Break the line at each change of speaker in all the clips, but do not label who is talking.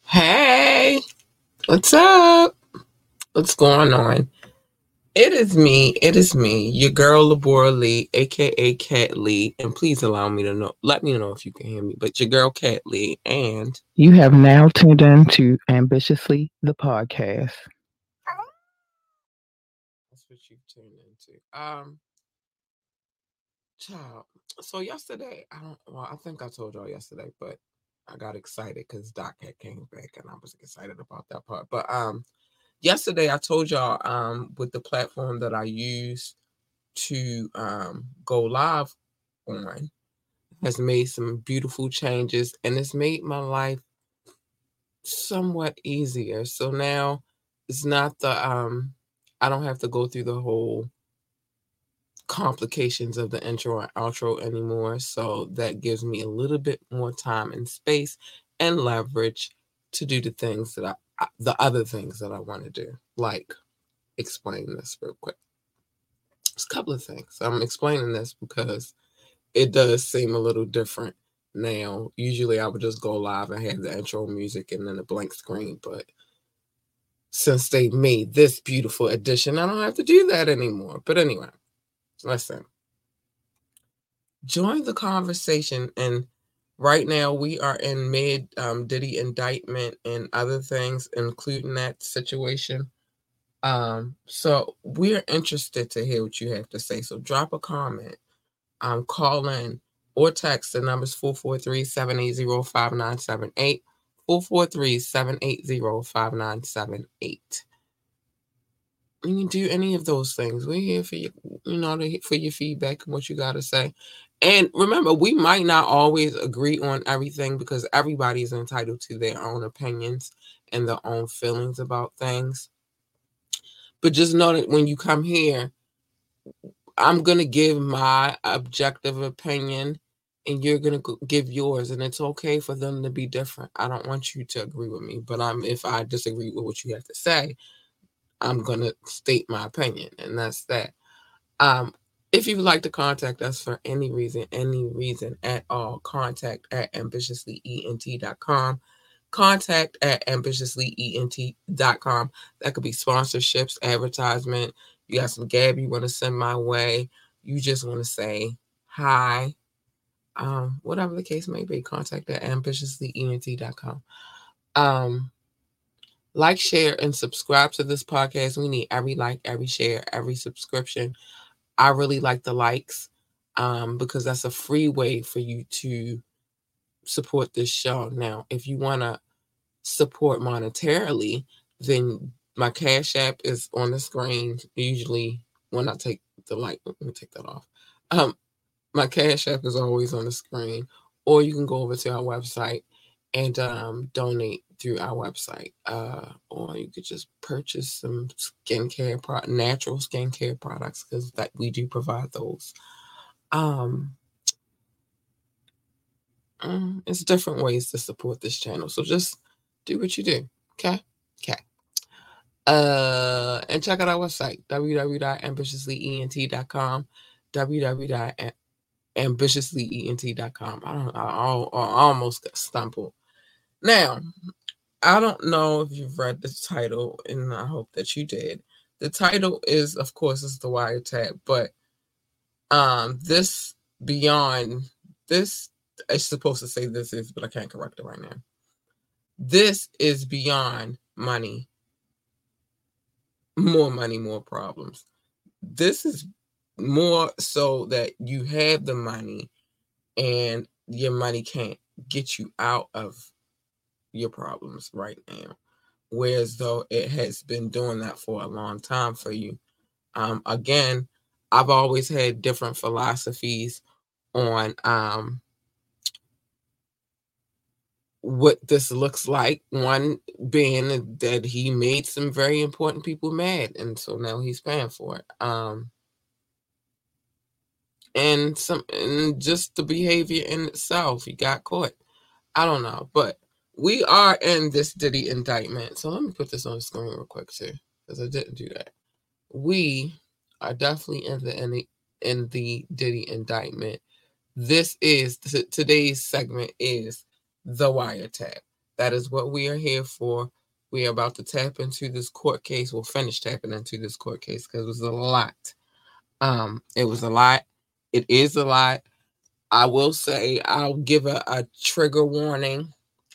Hey, what's up? What's going on? It is me, your girl Labora Lee, aka Cat Lee, and please allow me to let me know if you can hear me. But your girl Cat Lee, and
You have now tuned in to Ambitiously the podcast.
that's what you've tuned into. Child. So yesterday, I think I told y'all yesterday, but I got excited because Doc had came back, and I was excited about that part. But yesterday I told y'all with the platform that I use to go live on has made some beautiful changes, and it's made my life somewhat easier. So now it's not the I don't have to go through the whole complications of the intro and outro anymore. So that gives me a little bit more time and space and leverage to do the other things that I want to do, like explain this real quick. It's a couple of things. I'm explaining this because it does seem a little different now. Usually I would just go live and have the intro music and then a blank screen, but since they made this beautiful addition, I don't have to do that anymore. But anyway, listen, join the conversation. And right now we are in mid Diddy indictment and other things, including that situation. So we're interested to hear what you have to say. So drop a comment, call in or text. The numbers 443-780-5978. 443-780-5978. You can do any of those things. We're here for you, for your feedback and what you got to say. And remember, we might not always agree on everything because everybody is entitled to their own opinions and their own feelings about things. But just know that when you come here, I'm going to give my objective opinion and you're going to give yours. And it's okay for them to be different. I don't want you to agree with me. But if I disagree with what you have to say, I'm going to state my opinion. And that's that. If you would like to contact us for any reason at all, contact at ambitiouslyent.com. Contact at ambitiouslyent.com. That could be sponsorships, advertisement. You got some gab you want to send my way. You just want to say hi. Whatever the case may be, contact at ambitiouslyent.com. Like, share, and subscribe to this podcast. We need every like, every share, every subscription. I really like the likes because that's a free way for you to support this show. Now, if you want to support monetarily, then my Cash App is on the screen. Usually, when I take the like, let me take that off. My Cash App is always on the screen, or you can go over to our website and donate through our website, or you could just purchase some natural skincare products because that we do provide those. It's different ways to support this channel, so just do what you do. Okay. And check out our website, www.ambitiouslyent.com, www.ambitiouslyent.com. I almost got stumbled. Now, I don't know if you've read the title, and I hope that you did. The title is, of course, is The Wiretap, but this beyond this, it's supposed to say this is, but I can't correct it right now. This is beyond money. More money, more problems. This is more so that you have the money and your money can't get you out of your problems right now. Whereas though it has been doing that for a long time for you. Again, I've always had different philosophies on what this looks like. One being that he made some very important people mad, and so now he's paying for it. And just the behavior in itself, he got caught. I don't know, but we are in this Diddy indictment. So let me put this on the screen real quick too, because I didn't do that. We are definitely in the Diddy indictment. This is today's segment is The Wiretap. That is what we are here for. We are about to tap into this court case. We'll finish tapping into this court case because it was a lot. It was a lot. It is a lot. I will say I'll give a trigger warning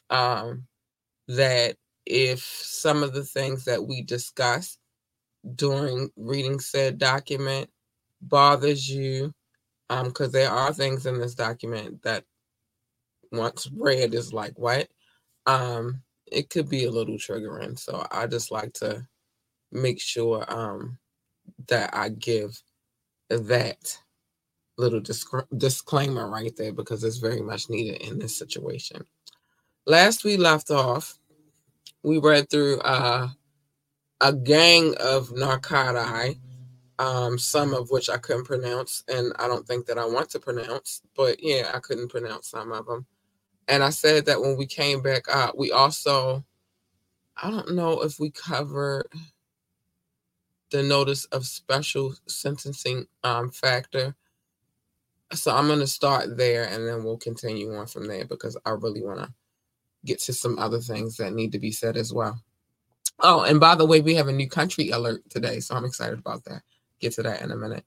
that if some of the things that we discussed during reading said document bothers you, because there are things in this document that once read is like, what? It could be a little triggering. So I just like to make sure that I give that little disclaimer right there because it's very much needed in this situation. Last we left off, we read through a gang of narcotics, some of which I couldn't pronounce, and I don't think that I want to pronounce, but yeah, I couldn't pronounce some of them. And I said that when we came back up, we also, I don't know if we covered the notice of special sentencing factor. So I'm going to start there and then we'll continue on from there because I really want to get to some other things that need to be said as well. Oh, and by the way, we have a new country alert today, so I'm excited about that. Get to that in a minute.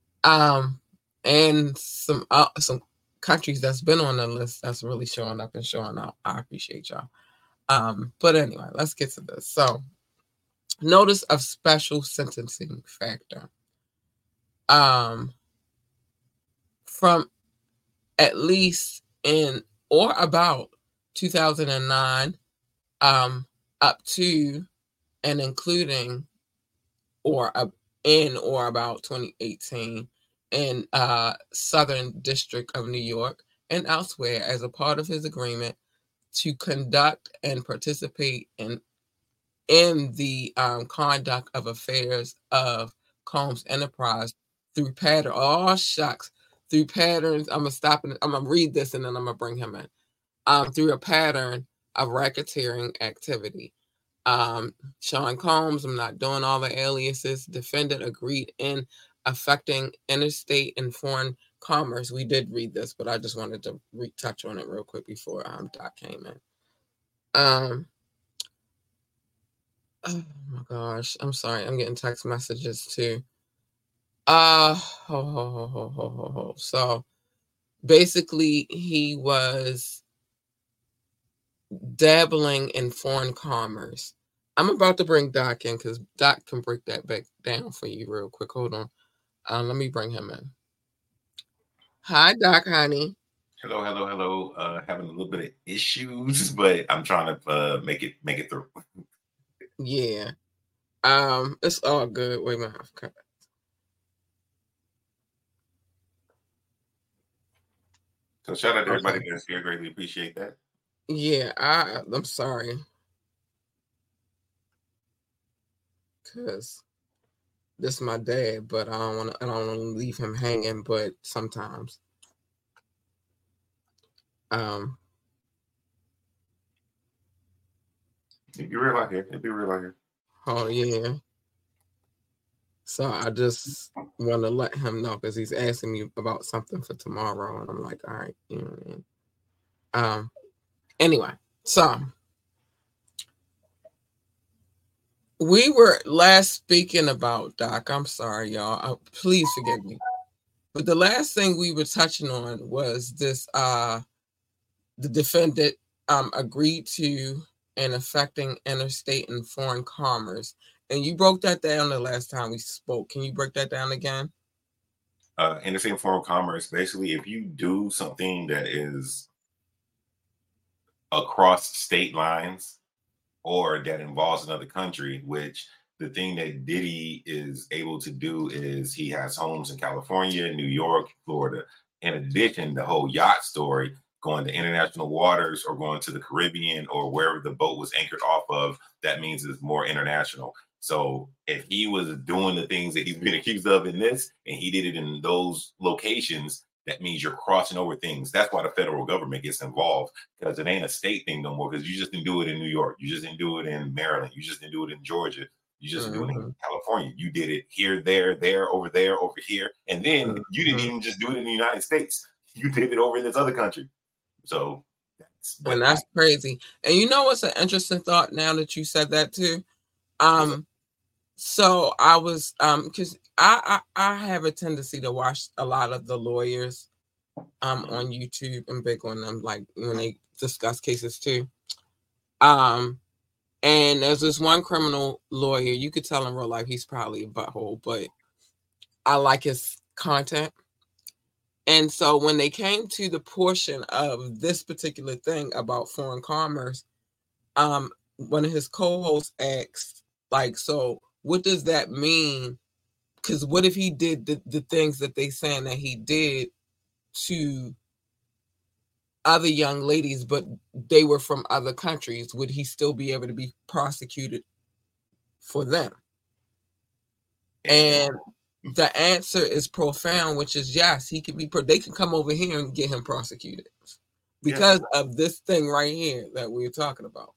And some countries that's been on the list that's really showing up and showing out. I appreciate y'all. But anyway, let's get to this. So, notice of special sentencing factor. From at least in or about 2009, up to and including or in or about 2018 in Southern District of New York and elsewhere as a part of his agreement to conduct and participate in the conduct of affairs of Combs Enterprise through pattern. Oh, shucks. Through patterns. I'm going to stop and I'm going to read this and then I'm going to bring him in. Through a pattern of racketeering activity. Sean Combs, I'm not doing all the aliases. Defendant agreed in affecting interstate and foreign commerce. We did read this, but I just wanted to retouch on it real quick before Doc came in. Oh my gosh, I'm sorry. I'm getting text messages too. So basically, he was dabbling in foreign commerce. I'm about to bring Doc in because Doc can break that back down for you real quick. Hold on. Let me bring him in. Hi, Doc, honey.
Hello. Having a little bit of issues, but I'm trying to make it through.
Yeah. It's all good. Wait a minute. Okay.
So shout out to everybody that's here. Greatly appreciate that.
Yeah, I'm sorry. Cause this is my dad, but I don't want to leave him hanging, but sometimes.
It'd be real out here.
Oh yeah. So I just want to let him know because he's asking me about something for tomorrow, and I'm like, all right, you know what I mean? Anyway, so we were last speaking about Doc. I'm sorry, y'all. Please forgive me. But the last thing we were touching on was this: the defendant agreed to and affecting interstate and foreign commerce. And you broke that down the last time we spoke. Can you break that down again?
Interstate and foreign commerce, basically, if you do something that is across state lines or that involves another country, which the thing that Diddy is able to do is he has homes in California, New York, Florida. In addition, the whole yacht story, going to international waters or going to the Caribbean or wherever the boat was anchored off of, that means it's more international. So if he was doing the things that he's been accused of in this, and he did it in those locations, that means you're crossing over things. That's why the federal government gets involved, because it ain't a state thing no more, because you just didn't do it in New York. You just didn't do it in Maryland. You just didn't do it in Georgia. You just didn't do it in California. You did it here, there, over here. And then you didn't even just do it in the United States. You did it over in this other country. So
And that's crazy. And you know what's an interesting thought now that you said that too? So I was because I have a tendency to watch a lot of the lawyers on YouTube and big on them, like when they discuss cases too. And there's this one criminal lawyer, you could tell in real life he's probably a butthole, but I like his content. And so when they came to the portion of this particular thing about foreign commerce, one of his co-hosts asked, like, so what does that mean? Because what if he did the things that they saying that he did to other young ladies, but they were from other countries? Would he still be able to be prosecuted for them? And the answer is profound, which is yes, he could be. They can come over here and get him prosecuted because of this thing right here that we're talking about.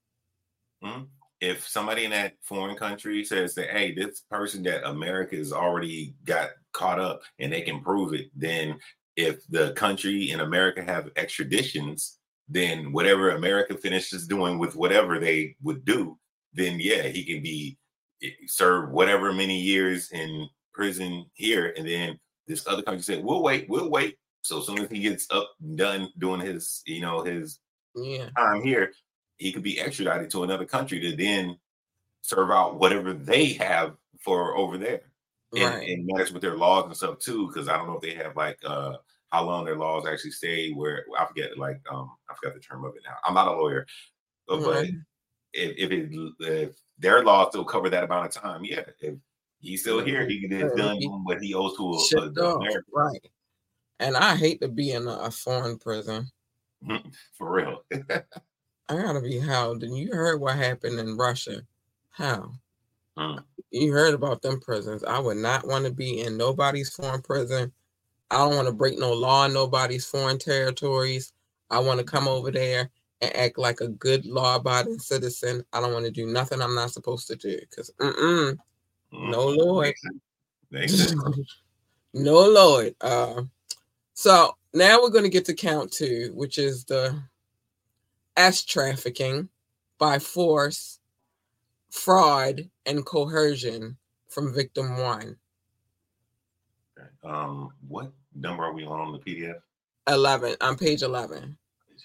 If somebody in that foreign country says that, hey, this person that America has already got caught up and they can prove it, then if the country in America have extraditions, then whatever America finishes doing with whatever they would do, then yeah, he can be served whatever many years in prison here, and then this other country said, we'll wait. So as soon as he gets up and done doing his, his time here, he could be extradited to another country to then serve out whatever they have for over there. Right. And match with their laws and stuff too, because I don't know if they have like how long their laws actually stay. Where I forget, I forgot the term of it now. I'm not a lawyer, but if their laws still cover that amount of time, yeah. If he's still here, he can get done what he owes to America.
Right. And I hate to be in a foreign prison.
For real.
I gotta be held. And you heard what happened in Russia. How? You heard about them prisons. I would not want to be in nobody's foreign prison. I don't want to break no law in nobody's foreign territories. I want to come over there and act like a good law-abiding citizen. I don't want to do nothing I'm not supposed to do. Because no Lord. No Lord. So now we're going to get to count 2, which is the S trafficking by force, fraud, and coercion from victim 1.
What number are we on the PDF?
11. On page 11.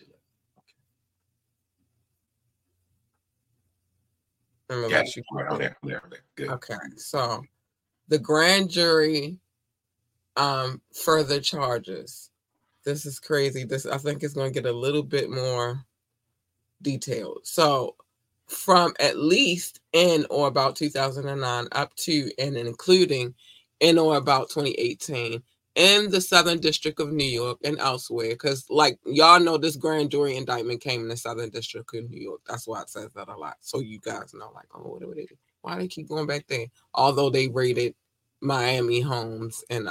Yeah, I'm there. Good.
Okay, so the grand jury further charges. This is crazy. I think it's going to get a little bit more detailed. So from at least in or about 2009 up to and including in or about 2018 in the Southern District of New York and elsewhere, because like y'all know, this grand jury indictment came in the Southern District of New York. That's why it says that a lot. So you guys know, like, oh, what do they do? Why do they keep going back there? Although they raided Miami homes and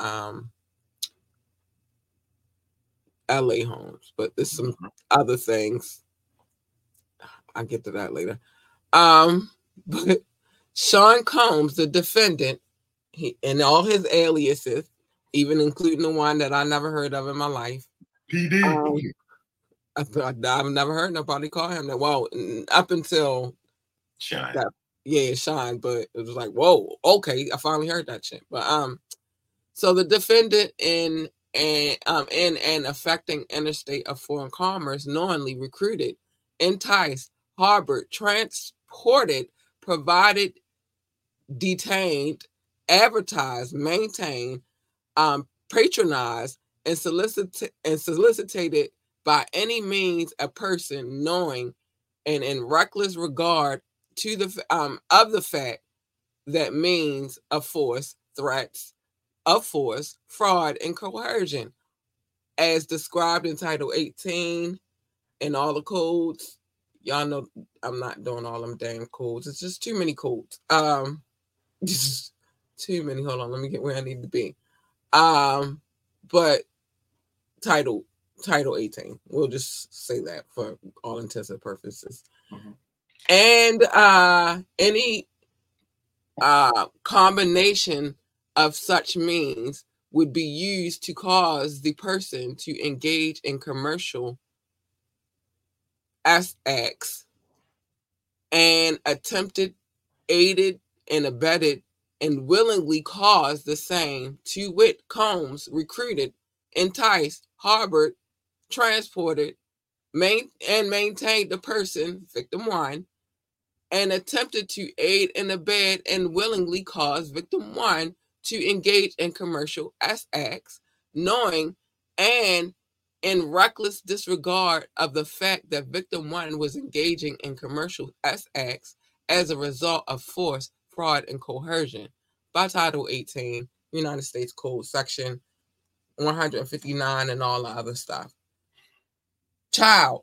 LA homes, but there's some other things. I'll get to that later. But Sean Combs, the defendant, and all his aliases, even including the one that I never heard of in my life.
PD.
I've never heard nobody call him that. Well, up until
Sean.
Sean, but it was like, whoa, okay, I finally heard that shit. But so the defendant in and affecting interstate or foreign commerce knowingly recruited, enticed, harbored, transported, provided, detained, advertised, maintained, patronized, and solicited by any means a person knowing and in reckless regard to the of the fact that means of force, threats of force, fraud, and coercion, as described in Title 18 and all the codes. Y'all know I'm not doing all them damn codes. It's just too many codes. Just too many. Hold on, let me get where I need to be. But Title 18. We'll just say that for all intents and purposes. And any combination of such means would be used to cause the person to engage in commercial acts and attempted, aided, and abetted, and willingly caused the same, to wit, Combs recruited, enticed, harbored, transported, and maintained the person, victim 1, and attempted to aid and abet and willingly cause victim 1 to engage in commercial acts, knowing and in reckless disregard of the fact that victim 1 was engaging in commercial acts as a result of force, fraud, and coercion by Title 18, United States Code, Section 159, and all the other stuff. Child,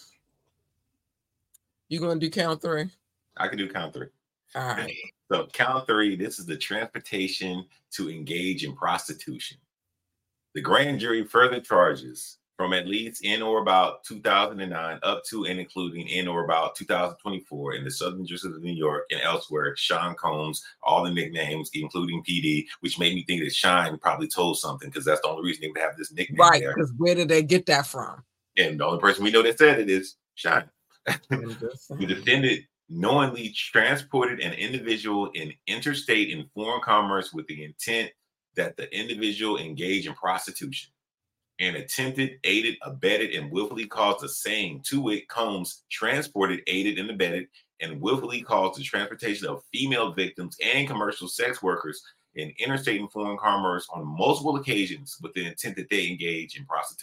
you gonna do count 3?
I can do count 3.
All right.
So count 3, this is the transportation to engage in prostitution. The grand jury further charges from at least in or about 2009 up to and including in or about 2024 in the Southern District of New York and elsewhere, Sean Combs, all the nicknames, including PD, which made me think that Shine probably told something because that's the only reason they would have this nickname.
Right, because where did they get that from?
And the only person we know that said it is Shine. The defendant knowingly transported an individual in interstate and foreign commerce with the intent that the individual engage in prostitution, and attempted, aided, abetted, and willfully caused the same, to wit, Combs transported, aided, and abetted, and willfully caused the transportation of female victims and commercial sex workers in interstate and foreign commerce on multiple occasions with the intent that they engage in prostitution. ...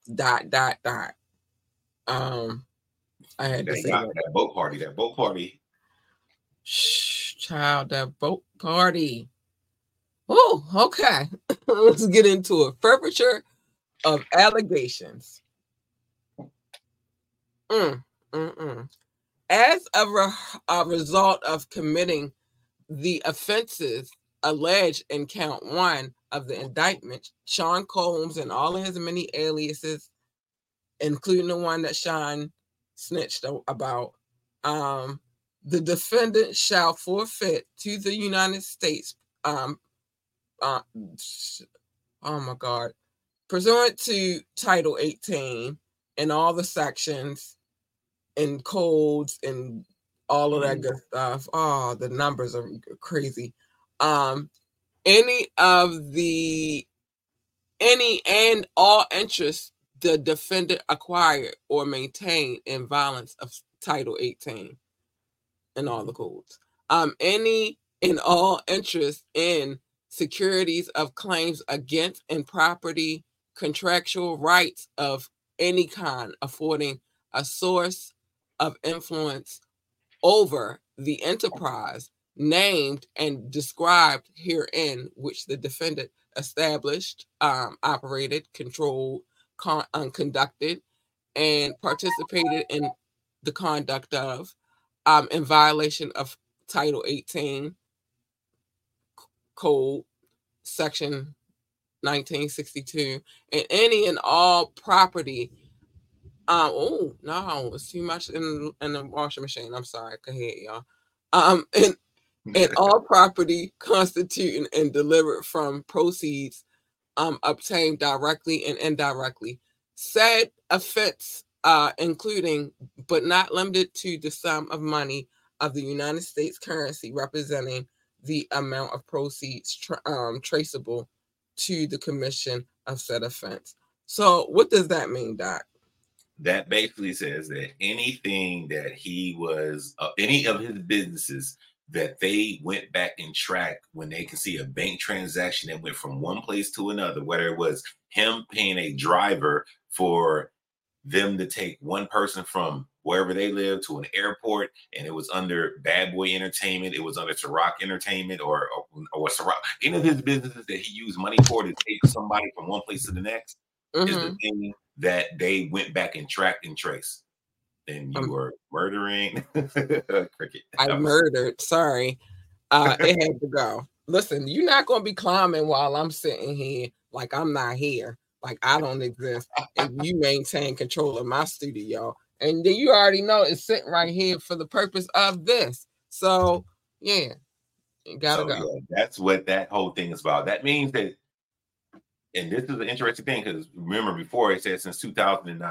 I had to say
that boat party.
Shh, child, that boat party. Oh, okay. Let's get into it. Perpetrator of allegations. As a result of committing the offenses alleged in count 1 of the indictment, Sean Combs and all of his many aliases, including the one that Sean snitched about, the defendant shall forfeit to the United States, oh my God, pursuant to Title 18 and all the sections and codes and all of that good stuff. Oh, the numbers are crazy. Any and all interest the defendant acquired or maintained in violence of Title 18 and all the codes. Any and all interest in securities of claims against and property, contractual rights of any kind, affording a source of influence over the enterprise named and described herein, which the defendant established, operated, controlled, conducted, and participated in the conduct of, in violation of Title 18 Code, Section 1962, and any and all property. Oh no, it's too much in the washing machine. I'm sorry. Go ahead, y'all. And all property constituting and delivered from proceeds obtained directly and indirectly. Said offense, including but not limited to the sum of money of the United States currency representing the amount of proceeds traceable to the commission of said offense. So what does that mean, Doc?
That basically says that anything that he was, any of his businesses that they went back and tracked when they could see a bank transaction that went from one place to another, whether it was him paying a driver for them to take one person from wherever they live to an airport, and it was under Bad Boy Entertainment, it was under Ciroc Entertainment, or Ciroc, any of his businesses that he used money for to take somebody from one place to the next, is the thing that they went back and tracked and traced. And you were murdering Cricket.
I murdered. Sorry. It had to go. Listen, you're not going to be climbing while I'm sitting here like I'm not here, like I don't exist, and you maintain control of my studio. And then you already know it's sitting right here for the purpose of this. So, yeah, you gotta go.
Yeah, that's what that whole thing is about. That means that, and this is an interesting thing, because remember before it said since 2009.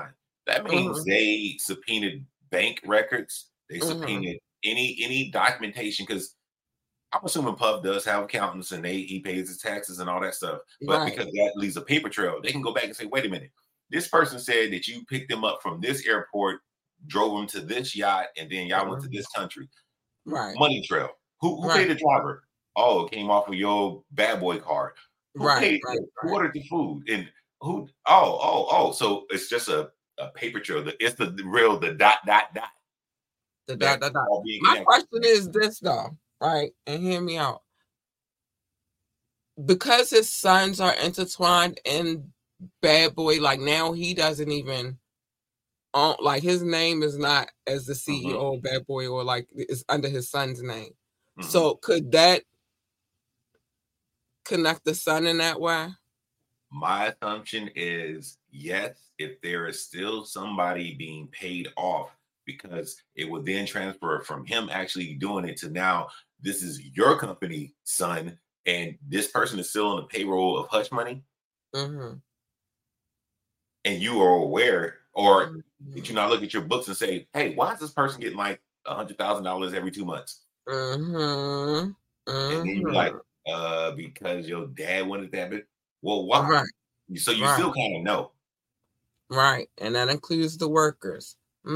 That means they subpoenaed bank records. They
Mhm.
subpoenaed any documentation, because I'm assuming Puff does have accountants and he pays his taxes and all that stuff. But
Right.
because that leaves a paper trail, they can go back and say, wait a minute, this person said that you picked them up from this airport, drove them to this yacht, and then y'all went to this country.
Right.
Money trail. Who
Right.
paid the driver? Oh, it came off of your bad boy card. Who
Right.
paid?
Right.
Who
Right.
ordered the food? And who? Oh. So it's just a paper trail. It's the real the dot.
The
That
dot.
all being
My
connected.
question is this though, right? And hear me out. Because his sons are intertwined in Bad Boy, like now he doesn't even own, like his name is not as the CEO of Bad Boy, or like it's under his son's name. So could that connect the son in that way?
My assumption is yes, if there is still somebody being paid off, because it would then transfer from him actually doing it to now this is your company, son, and this person is still on the payroll of hush money, and you are aware, or did you not look at your books and say, hey, why is this person getting like $100,000 every 2 months? And then you're like, because your dad wanted that bit. Well, why?
Right.
So you still kind of know.
Right. And that includes the workers.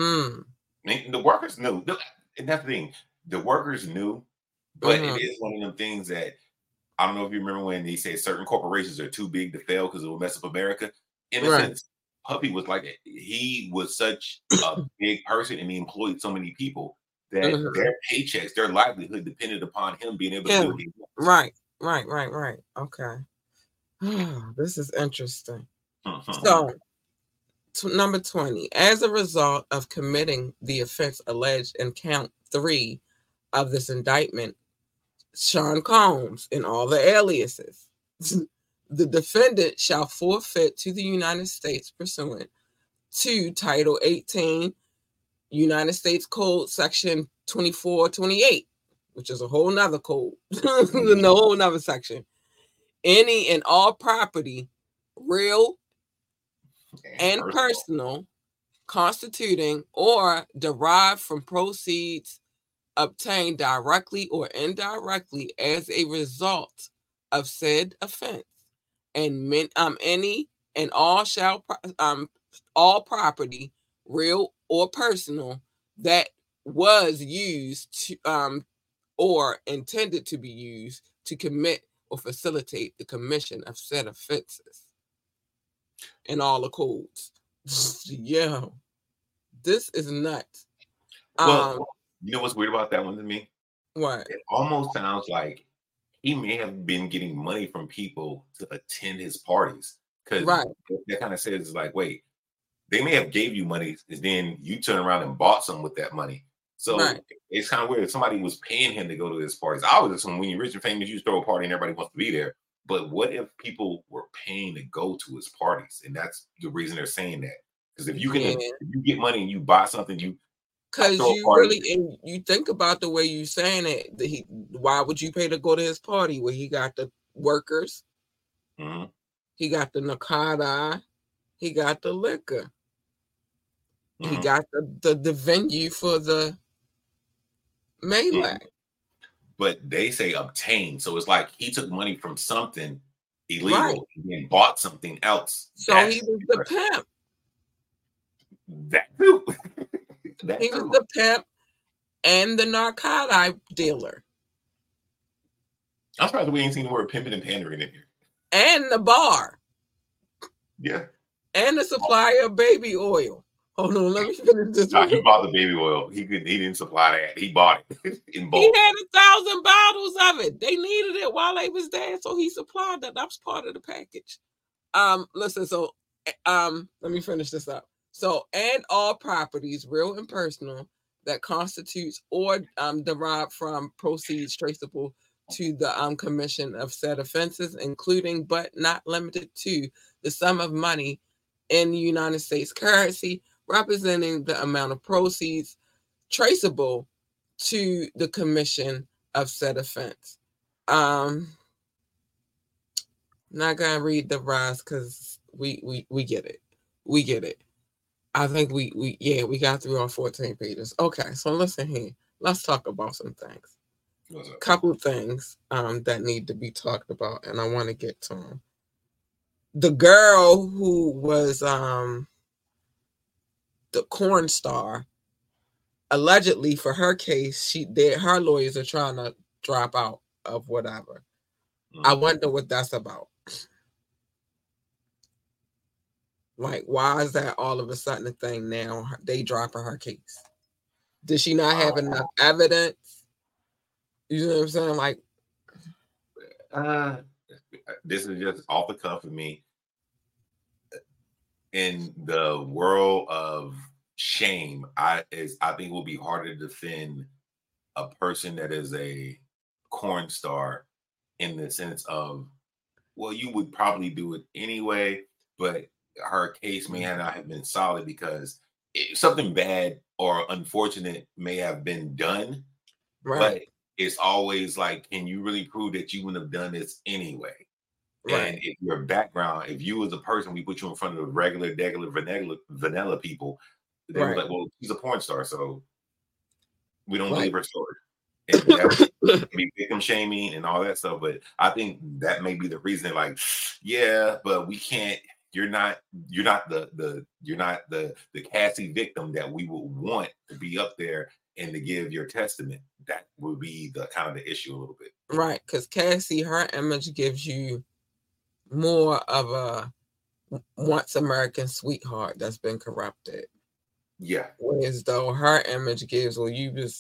The workers knew. And that's the thing. The workers knew, but it is one of them things that I don't know if you remember when they say certain corporations are too big to fail because it will mess up America. In a sense, Puppy was like that. He was such a big person and he employed so many people that their paychecks, their livelihood depended upon him being able to do it.
Right. Okay. This is interesting. So, number 20, as a result of committing the offense alleged in count 3 of this indictment, Sean Combs and all the aliases, the defendant shall forfeit to the United States pursuant to Title 18, United States Code, Section 2428, which is a whole nother code, a whole nother section. Any and all property, real and personal, constituting or derived from proceeds obtained directly or indirectly as a result of said offense, and any and all all property, real or personal, that was used to or intended to be used to commit or facilitate the commission of said offenses, and all the codes. Yeah, this is nuts.
Well, you know what's weird about that one to me?
What?
It almost sounds like he may have been getting money from people to attend his parties, because that kind of says like, wait, they may have gave you money, and then you turn around and bought some with that money. So it's kind of weird. If somebody was paying him to go to his parties, I would assume when you're rich and famous, you throw a party and everybody wants to be there. But what if people were paying to go to his parties, and that's the reason they're saying that? Because if you get money and you buy something,
because you really, and you think about the way you saying it, why would you pay to go to his party where he got the workers, he got the narcotics, he got the liquor, he got the venue for the melee.
But they say obtain, so it's like he took money from something illegal and then bought something else.
So he was the pimp.
That too.
He was the pimp and the narcotic dealer.
I'm surprised we ain't seen the word pimping and pandering in here.
And the bar.
Yeah.
And the supplier of baby oil. Hold on, let me finish this.
He bought the baby oil. He didn't supply that. He bought it in bulk.
He had 1,000 bottles of it. They needed it while they was there, so he supplied that. That was part of the package. Listen, so let me finish this up. So, and all properties, real and personal, that constitutes or derived from proceeds traceable to the commission of said offenses, including but not limited to the sum of money in the United States currency, representing the amount of proceeds traceable to the commission of said offense. Not gonna read the rest because we get it. We get it. I think we got through our 14 pages. Okay, so listen here. Let's talk about some things.
What's up?
Couple of things that need to be talked about, and I want to get to them. The girl who was the corn star, allegedly for her case, her lawyers are trying to drop out of whatever. I wonder what that's about. Like, why is that all of a sudden a thing now? They dropping her case. Did she not have enough evidence? You know what I'm saying? Like,
this is just off the cuff of me. In the world of shame, I think it will be harder to defend a person that is a corn star in the sense of, well, you would probably do it anyway, but her case may not have been solid because something bad or unfortunate may have been done,
right.
But it's always like, can you really prove that you wouldn't have done this anyway?
Right.
And if your background, if you as a person, we put you in front of regular, vanilla people, they were like, well, she's a porn star, so we don't believe her story. And that would be victim shaming and all that stuff. But I think that may be the reason they're like, yeah, but we can't. You're not the Cassie victim that we would want to be up there and to give your testament. That would be the kind of the issue a little bit.
Right, because Cassie, her image gives you more of a once American sweetheart that's been corrupted.
Yeah.
Whereas though her image gives, well,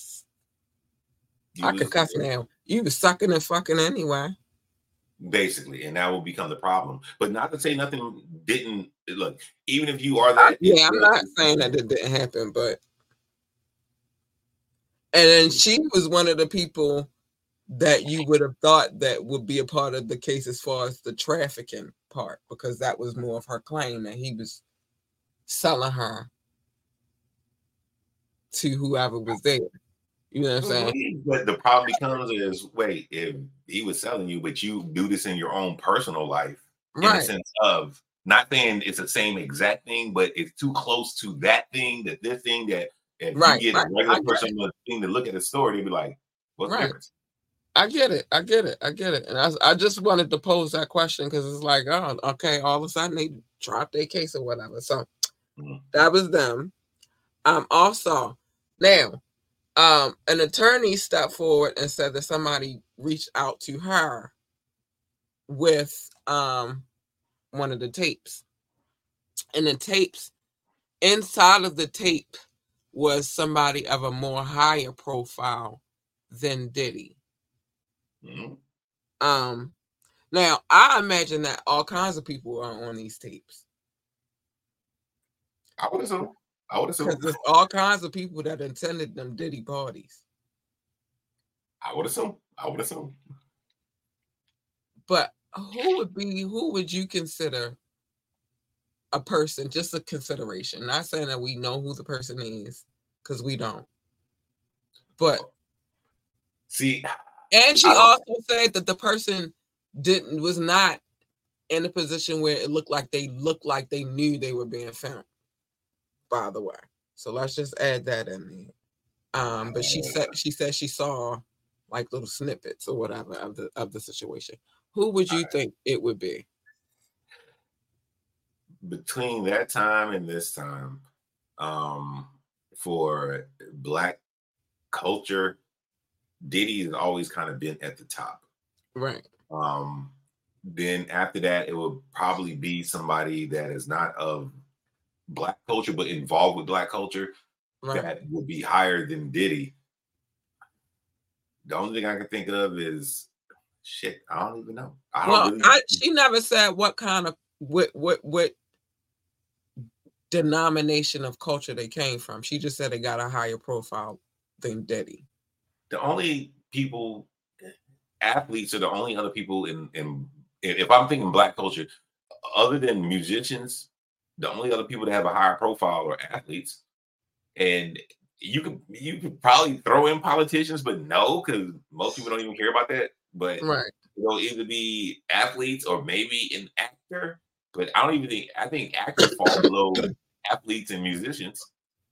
I could cuss now. You was sucking and fucking anyway.
Basically, and that will become the problem. But not to say nothing didn't look, even if you are that.
Yeah, I'm not saying that it didn't happen, but and then she was one of the people that you would have thought that would be a part of the case as far as the trafficking part, because that was more of her claim that he was selling her to whoever was there. You know what I'm saying?
But the problem becomes is, wait, if he was selling you, but you do this in your own personal life, in the sense of not saying it's the same exact thing, but it's too close to that thing, that this thing, that if you get a regular person thing to look at the story, they'd be like, what's the difference?
I get it. And I just wanted to pose that question because it's like, oh, okay, all of a sudden they dropped their case or whatever. So that was them. Also, now, an attorney stepped forward and said that somebody reached out to her with one of the tapes. And the tapes, inside of the tape was somebody of a more higher profile than Diddy. Now, I imagine that all kinds of people are on these tapes.
I would assume.
Because there's all kinds of people that attended them Diddy parties.
I would assume.
But who would you consider a person, just a consideration? Not saying that we know who the person is, because we don't. But
see,
and she also said that the person was not in a position where it looked like they knew they were being filmed. By the way, so let's just add that in there. But she said she saw like little snippets or whatever of the situation. Who would you think it would be?
Between that time and this time, for Black culture, Diddy has always kind of been at the top.
Right.
Then after that, it would probably be somebody that is not of Black culture, but involved with Black culture, that would be higher than Diddy. The only thing I can think of is shit. I don't even know.
She never said what kind of what denomination of culture they came from. She just said they got a higher profile than Diddy.
The only people, athletes, are the only other people in if I'm thinking Black culture, other than musicians, the only other people that have a higher profile are athletes. And you could probably throw in politicians, but no, because most people don't even care about that. But it'll either be athletes or maybe an actor. But I think actors fall below athletes and musicians.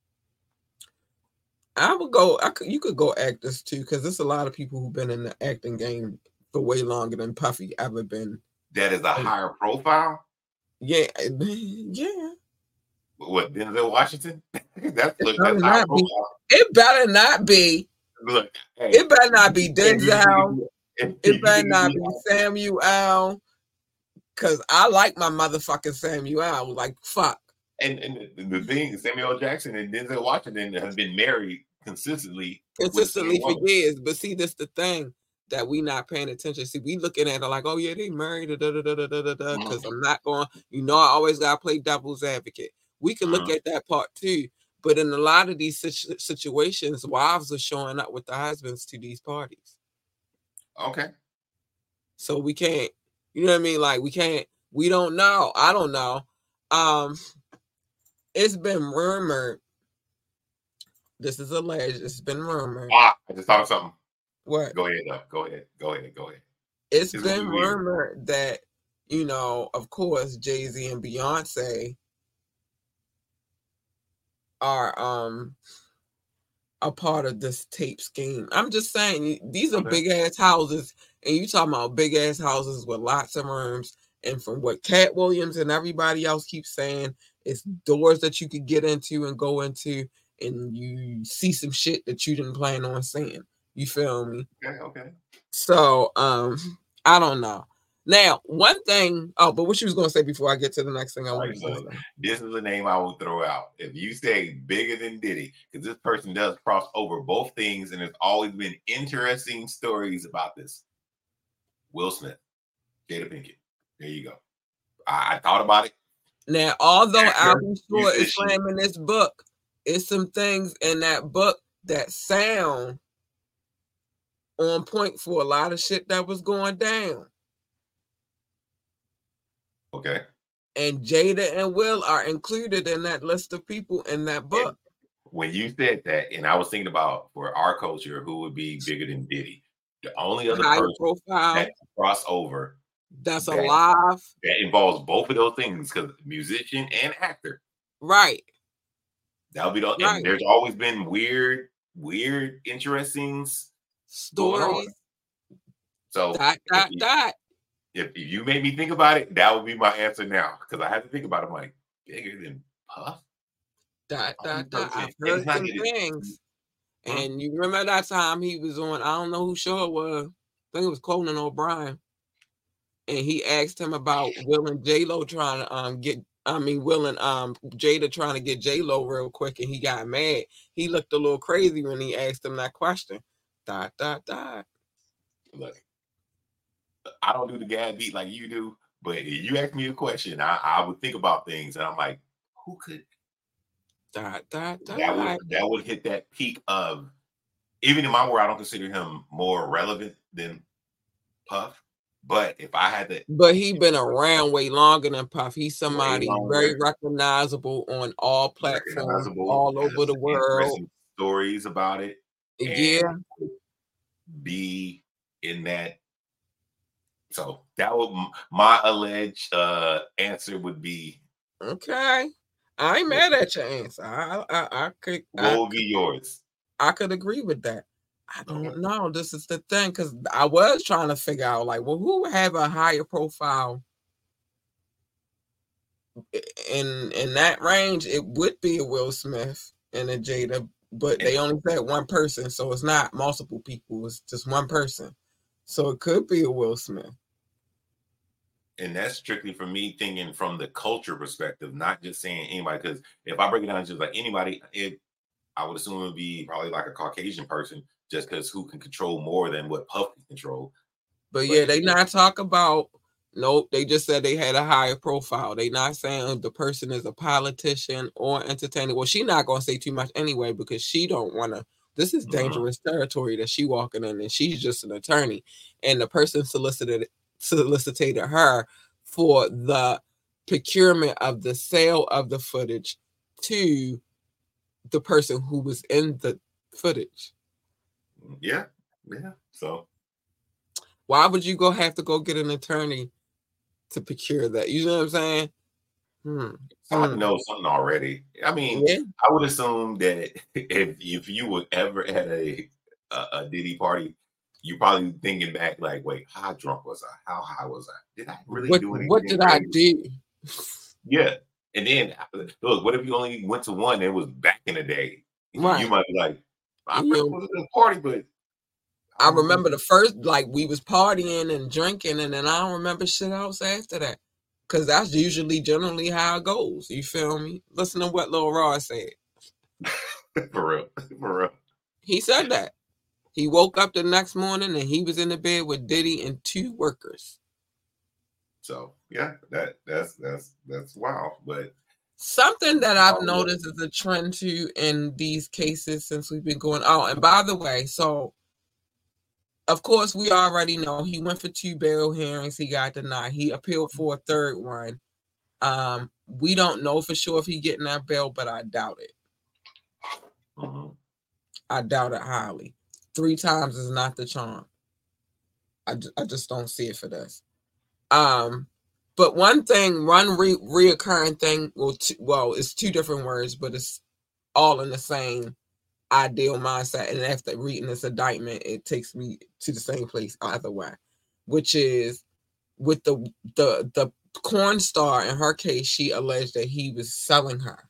I would go. You could go actors too, because there's a lot of people who've been in the acting game for way longer than Puffy ever been.
That is a higher profile.
Yeah, yeah.
What, Denzel Washington? that's
better
high
not be.
profile.
It better not be.
Look, hey,
It better not be Denzel.
It
It better not be Samuel. Because I like my motherfucking Samuel. Like, fuck.
And the thing, Samuel Jackson and Denzel Washington have been married consistently
for years. But see, this the thing that we not paying attention. See, we looking at it like, oh yeah, they married. Because I'm not going. I always gotta play devil's advocate. We can look at that part too. But in a lot of these situations, wives are showing up with the husbands to these parties.
Okay.
So we can't. You know what I mean? Like we can't. We don't know. I don't know. It's been rumored. This is alleged. It's been rumored.
I just thought of something.
What?
Go ahead, though. Go ahead.
It's been rumored that, of course, Jay-Z and Beyonce are a part of this tape scheme. I'm just saying, these are big ass houses, and you talking about big ass houses with lots of rooms. And from what Cat Williams and everybody else keeps saying, it's doors that you could get into and go into, and you see some shit that you didn't plan on seeing. You feel me?
Okay.
So, I don't know. Now, one thing. Oh, but what you was gonna say before I get to the next thing I want to say?
This is the name I will throw out. If you say bigger than Diddy, because this person does cross over both things, and there's always been interesting stories about this. Will Smith, Jada Pinkett. There you go. I thought about it.
Now, although Albie Shore is slamming this book, it's some things in that book that sound on point for a lot of shit that was going down.
Okay.
And Jada and Will are included in that list of people in that book.
And when you said that, and I was thinking about for our culture, who would be bigger than Diddy? The only other person that cross over
that's alive
that involves both of those things, because musician and actor,
right?
That'll be the. Right. And there's always been weird, interesting
stories.
So if you made me think about it, that would be my answer now, because I had to think about it. I'm like, bigger than Puff.
I've heard some things. And you remember that time he was on, I don't know who show it was. I think it was Conan O'Brien. And he asked him about Will and J-Lo trying to Will and Jada trying to get J-Lo real quick, and he got mad. He looked a little crazy when he asked him that question.
Look, I don't do the gag beat like you do, but if you ask me a question, I would think about things, and I'm like, who could that would hit that peak of, even in my world, I don't consider him more relevant than Puff. But if I had to,
but he been around way longer than Puff. He's somebody very recognizable on all platforms, all over the world.
Stories about it,
yeah.
Be in that. So that would my alleged answer would be.
Okay, I ain't mad at your answer. I could.
What would be yours?
I could agree with that. I don't know. This is the thing, because I was trying to figure out, like, well, who would have a higher profile in that range? It would be a Will Smith and a Jada, but they only said one person, so it's not multiple people. It's just one person, so it could be a Will Smith.
And that's strictly for me thinking from the culture perspective, not just saying anybody. Because if I break it down, just like anybody, I would assume it would be probably like a Caucasian person, just because who can control more than what Puff can control.
But yeah, they not talk about. Nope, they just said they had a higher profile. They not saying the person is a politician or entertainer. Well, she not gonna say too much anyway, because she don't want to. This is dangerous territory that she walking in, and she's just an attorney. And the person solicited her for the procurement of the sale of the footage to the person who was in the footage.
Yeah. So
why would you have to go get an attorney to procure that? You know what I'm saying?
So I know something already. I mean,
Yeah.
I would assume that if you were ever at a Diddy party, you're probably thinking back like, wait, how drunk was I? How high was I? Did I really do
What
anything
did I
crazy?
do?
Yeah. And then look, what if you only went to one and it was back in the day? You
Right.
might be like, I
You
really
know,
wasn't at a party, but I
I
don't remember.
remember the first, like, we was partying and drinking, and then I don't remember shit else after that. Because that's usually generally how it goes. You feel me? Listen to what Lil Ross said.
For real. For real.
He said that. He woke up the next morning and he was in the bed with Diddy and 2 workers.
So yeah, that's wild. But
something that I've noticed is a trend too in these cases since we've been going. Oh, and by the way, so of course we already know he went for 2 bail hearings. He got denied. He appealed for a third one. We don't know for sure if he getting that bail, but I doubt it. I doubt it highly. 3 times is not the charm. I just don't see it for this. But one thing, reoccurring thing, well, it's 2 different words, but it's all in the same ideal mindset. And after reading this indictment, it takes me to the same place either way, which is with the corn star. In her case, she alleged that he was selling her.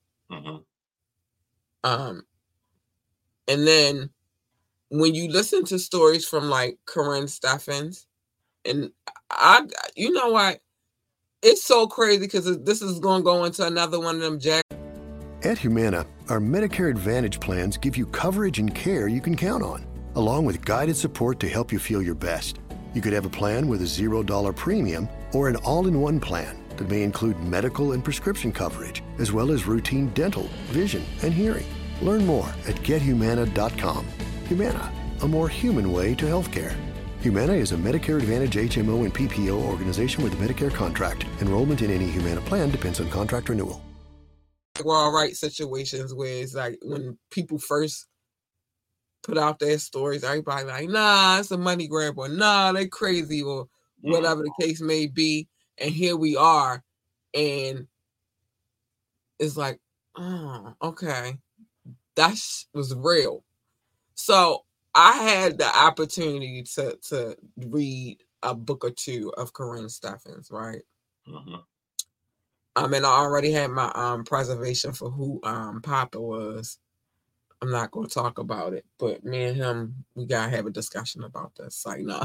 And then when you listen to stories from like Corinne Steffens, and you know what? It's so crazy because this is going to go into another one of them jack.
At Humana, our Medicare Advantage plans give you coverage and care you can count on, along with guided support to help you feel your best. You could have a plan with a $0 premium or an all-in-one plan that may include medical and prescription coverage, as well as routine dental, vision, and hearing. Learn more at gethumana.com. Humana, a more human way to healthcare. Humana is a Medicare Advantage HMO and PPO organization with a Medicare contract. Enrollment in any Humana plan depends on contract renewal.
We're all right situations where it's like when people first put out their stories, everybody like, nah, it's a money grab, or nah, they crazy, or whatever the case may be. And here we are, and it's like, oh, okay, that was real. So I had the opportunity to read a book or 2 of Corinne Steffens, right? And I already had my preservation for who Papa was. I'm not going to talk about it, but me and him, we got to have a discussion about this. Like, no.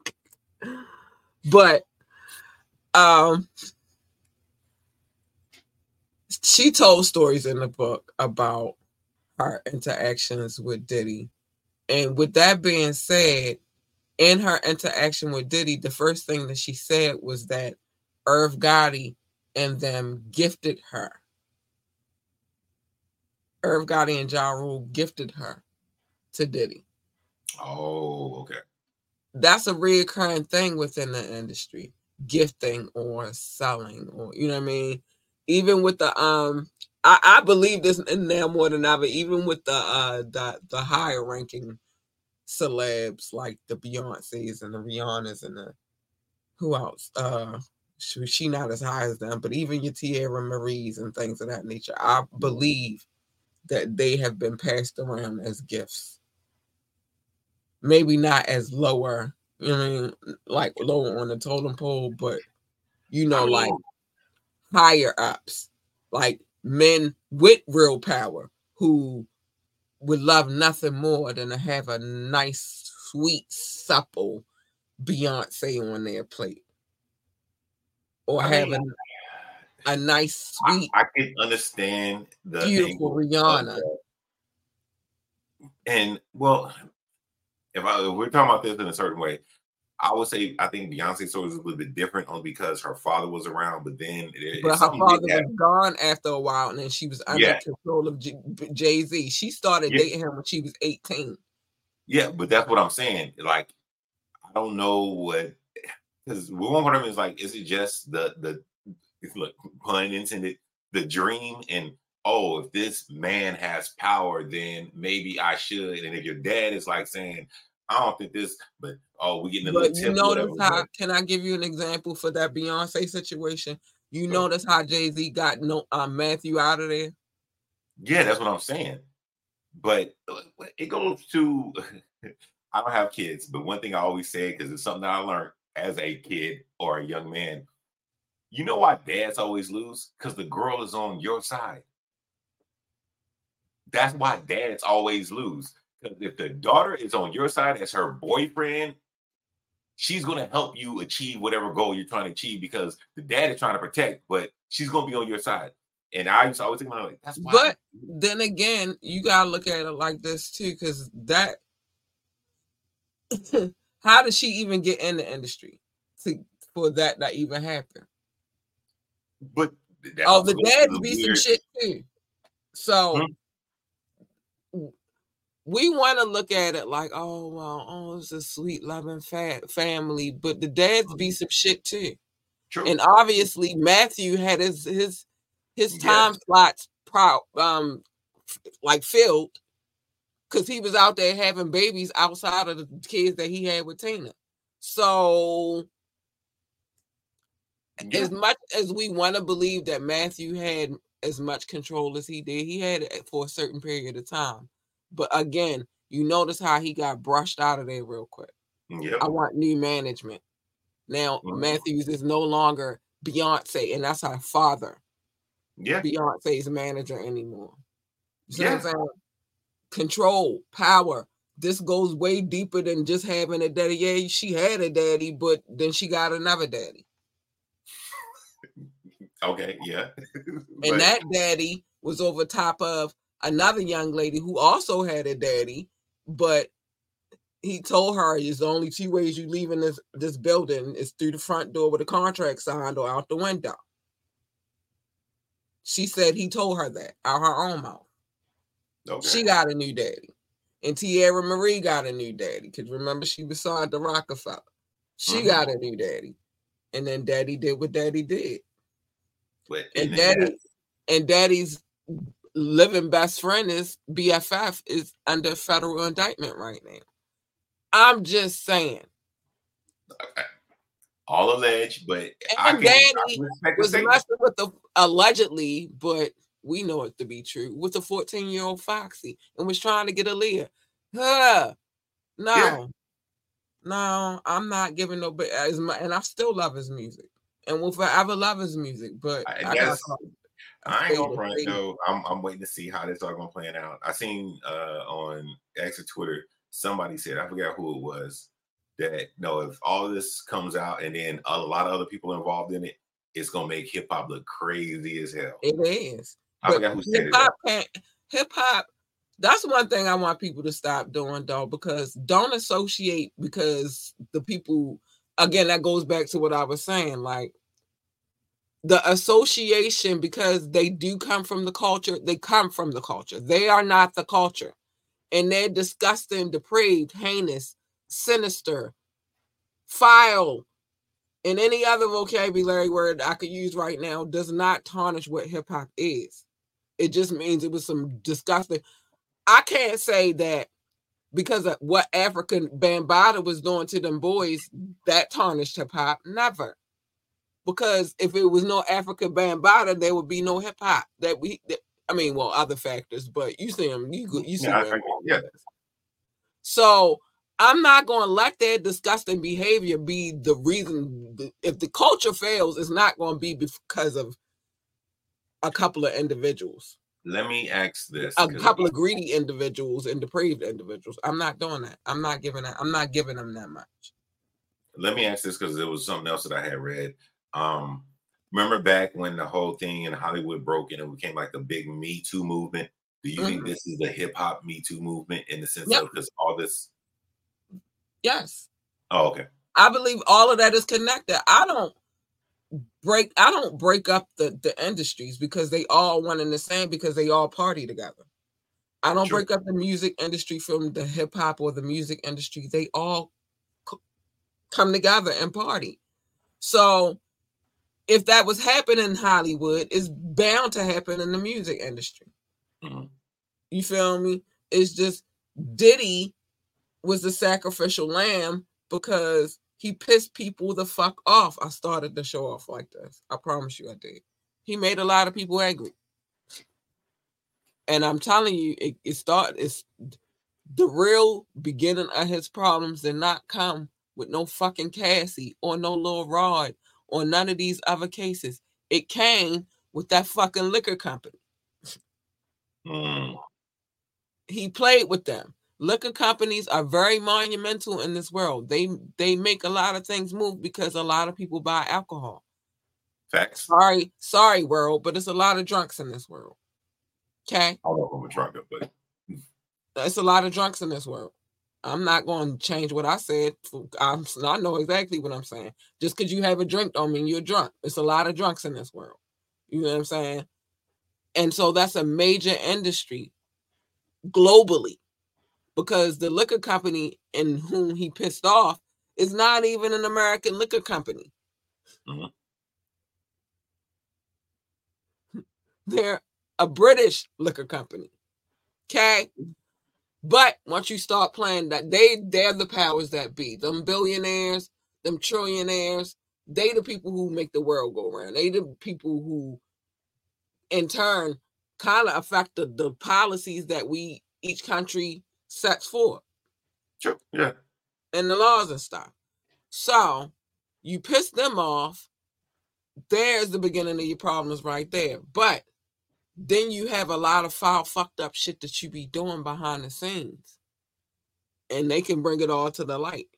But she told stories in the book about her interactions with Diddy. And with that being said, in her interaction with Diddy, the first thing that she said was that Irv Gotti and them gifted her. Irv Gotti and Ja Rule gifted her to Diddy.
Oh, okay.
That's a recurring thing within the industry. Gifting or selling, or you know what I mean? Even with the I believe this now more than ever, even with the higher ranking celebs like the Beyoncés and the Rihannas and the who else? She not as high as them, but even your Tierra Marie's and things of that nature, I believe that they have been passed around as gifts. Maybe not as lower, you know what I mean, like lower on the totem pole, but like higher ups, like men with real power who would love nothing more than to have a nice, sweet, supple Beyonce on their plate. Or having a nice, sweet,
I can understand the
beautiful Rihanna.
And well, if we're talking about this in a certain way, I would say I think Beyonce's story is a little bit different only because her father was around, but then
her father was gone after a while, and then she was under control of Jay-Z. She started dating him when she was 18.
Yeah, but that's what I'm saying. Like, I don't know what, because one part of it is like, is it just the look, pun intended, the dream and if this man has power, then maybe I should. And if your dad is like saying, I don't think this, but we getting a little tip.
Notice how? Can I give you an example for that Beyonce situation? You notice how Jay-Z got Matthew out of there?
Yeah, that's what I'm saying. But it goes to, I don't have kids, but one thing I always say, because it's something that I learned as a kid or a young man, you know why dads always lose? Because the girl is on your side. That's why dads always lose. Because if the daughter is on your side as her boyfriend, she's going to help you achieve whatever goal you're trying to achieve, because the dad is trying to protect, but she's going to be on your side. And I used to always think about, like, that's why.
But then again, you got to look at it like this too, because that, how did she even get in the industry for that even happen?
But
the dads be some shit too. So we want to look at it like, oh, well, it's a sweet, loving family, but the dads be some shit too.
True.
And obviously, Matthew had his time slots like filled, because he was out there having babies outside of the kids that he had with Tina. So as much as we want to believe that Matthew had as much control as he did, he had it for a certain period of time. But again, you notice how he got brushed out of there real quick.
Yep.
I want new management. Now, Matthews is no longer Beyonce, and that's her father.
Yeah.
Beyonce's manager anymore. You see what I'm saying? Control, power. This goes way deeper than just having a daddy. Yeah, she had a daddy, but then she got another daddy.
Okay, yeah.
And that daddy was over top of another young lady who also had a daddy, but he told her there's only two ways you leaving this building is through the front door with a contract signed or out the window. She said he told her that out her own mouth. Okay. She got a new daddy. And Tierra Marie got a new daddy. Because remember, she was signed to Rockefeller. She got a new daddy. And then daddy did what daddy did. And daddy's living best friend is BFF is under federal indictment right now. I'm just saying.
All alleged, but
Daddy was messing with the allegedly, but we know it to be true, with a 14-year-old Foxy and was trying to get Aaliyah. No, I'm not giving no, but and I still love his music and will forever love his music. But
I ain't gonna front though. I'm waiting to see how this all gonna play out. I seen on X or Twitter somebody said, I forgot who it was, that if all of this comes out and then a lot of other people involved in it, it's gonna make hip hop look crazy as hell.
It is.
I forgot who said it.
Hip hop. That's one thing I want people to stop doing, though, because don't associate, because the people, again, that goes back to what I was saying, like the association, because they do come from the culture. They come from the culture. They are not the culture. And they're disgusting, depraved, heinous, sinister, foul, and any other vocabulary word I could use right now does not tarnish what hip hop is. It just means it was some disgusting. I can't say that because of what African Bambaataa was doing to them boys, that tarnished hip hop. Never. Because if it was no African Bambaataa, there would be no hip hop. Other factors, but you see them. You see them.
Yeah.
So I'm not going to let their disgusting behavior be the reason. If the culture fails, it's not going to be because of a couple of individuals.
Let me ask this.
A couple of greedy individuals and depraved individuals. I'm not doing that. I'm not giving them that much.
Let me ask this, because there was something else that I had read. Remember back when the whole thing in Hollywood broke and it became like a big Me Too movement? Do you think this is the hip hop Me Too movement in the sense of, because all this?
Yes.
Oh, okay.
I believe all of that is connected. I don't break up the industries because they all one and the same, because they all party together. I don't break up the music industry from the hip hop or the music industry. They all come together and party. So if that was happening in Hollywood, it's bound to happen in the music industry. You feel me? It's just Diddy was the sacrificial lamb because He pissed people the fuck off. I started the show off like this. I promise you I did. He made a lot of people angry. And I'm telling you, it's the real beginning of his problems did not come with no fucking Cassie or no Lil Rod or none of these other cases. It came with that fucking liquor company. He played with them. Liquor companies are very monumental in this world. They make a lot of things move because a lot of people buy alcohol.
Facts.
Sorry, world, but there's a lot of drunks in this world. Okay?
I don't know if I'm a drunk, but
there's a lot of drunks in this world. I'm not going to change what I said. I know exactly what I'm saying. Just because you have a drink don't mean you're drunk. It's a lot of drunks in this world. You know what I'm saying? And so that's a major industry globally. Because the liquor company in whom he pissed off is not even an American liquor company. They're a British liquor company. Okay? But once you start playing that, they're the powers that be. Them billionaires, them trillionaires, they the people who make the world go around. They the people who, in turn, kind of affect the policies that each country sets for.
Sure, yeah.
And the laws and stuff. So you piss them off, there's the beginning of your problems right there. But then you have a lot of foul, fucked up shit that you be doing behind the scenes. And they can bring it all to the light.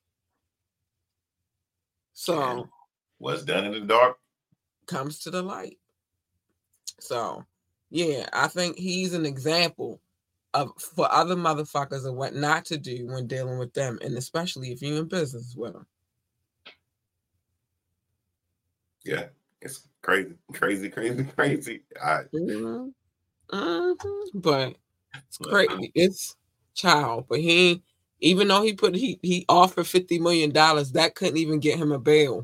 So
and what's done in the dark
comes to the light. So yeah, I think he's an example for other motherfuckers of what not to do when dealing with them, and especially if you're in business with them.
Yeah, it's crazy.
But it's crazy. It's child. But even though he offered $50 million, that couldn't even get him a bail.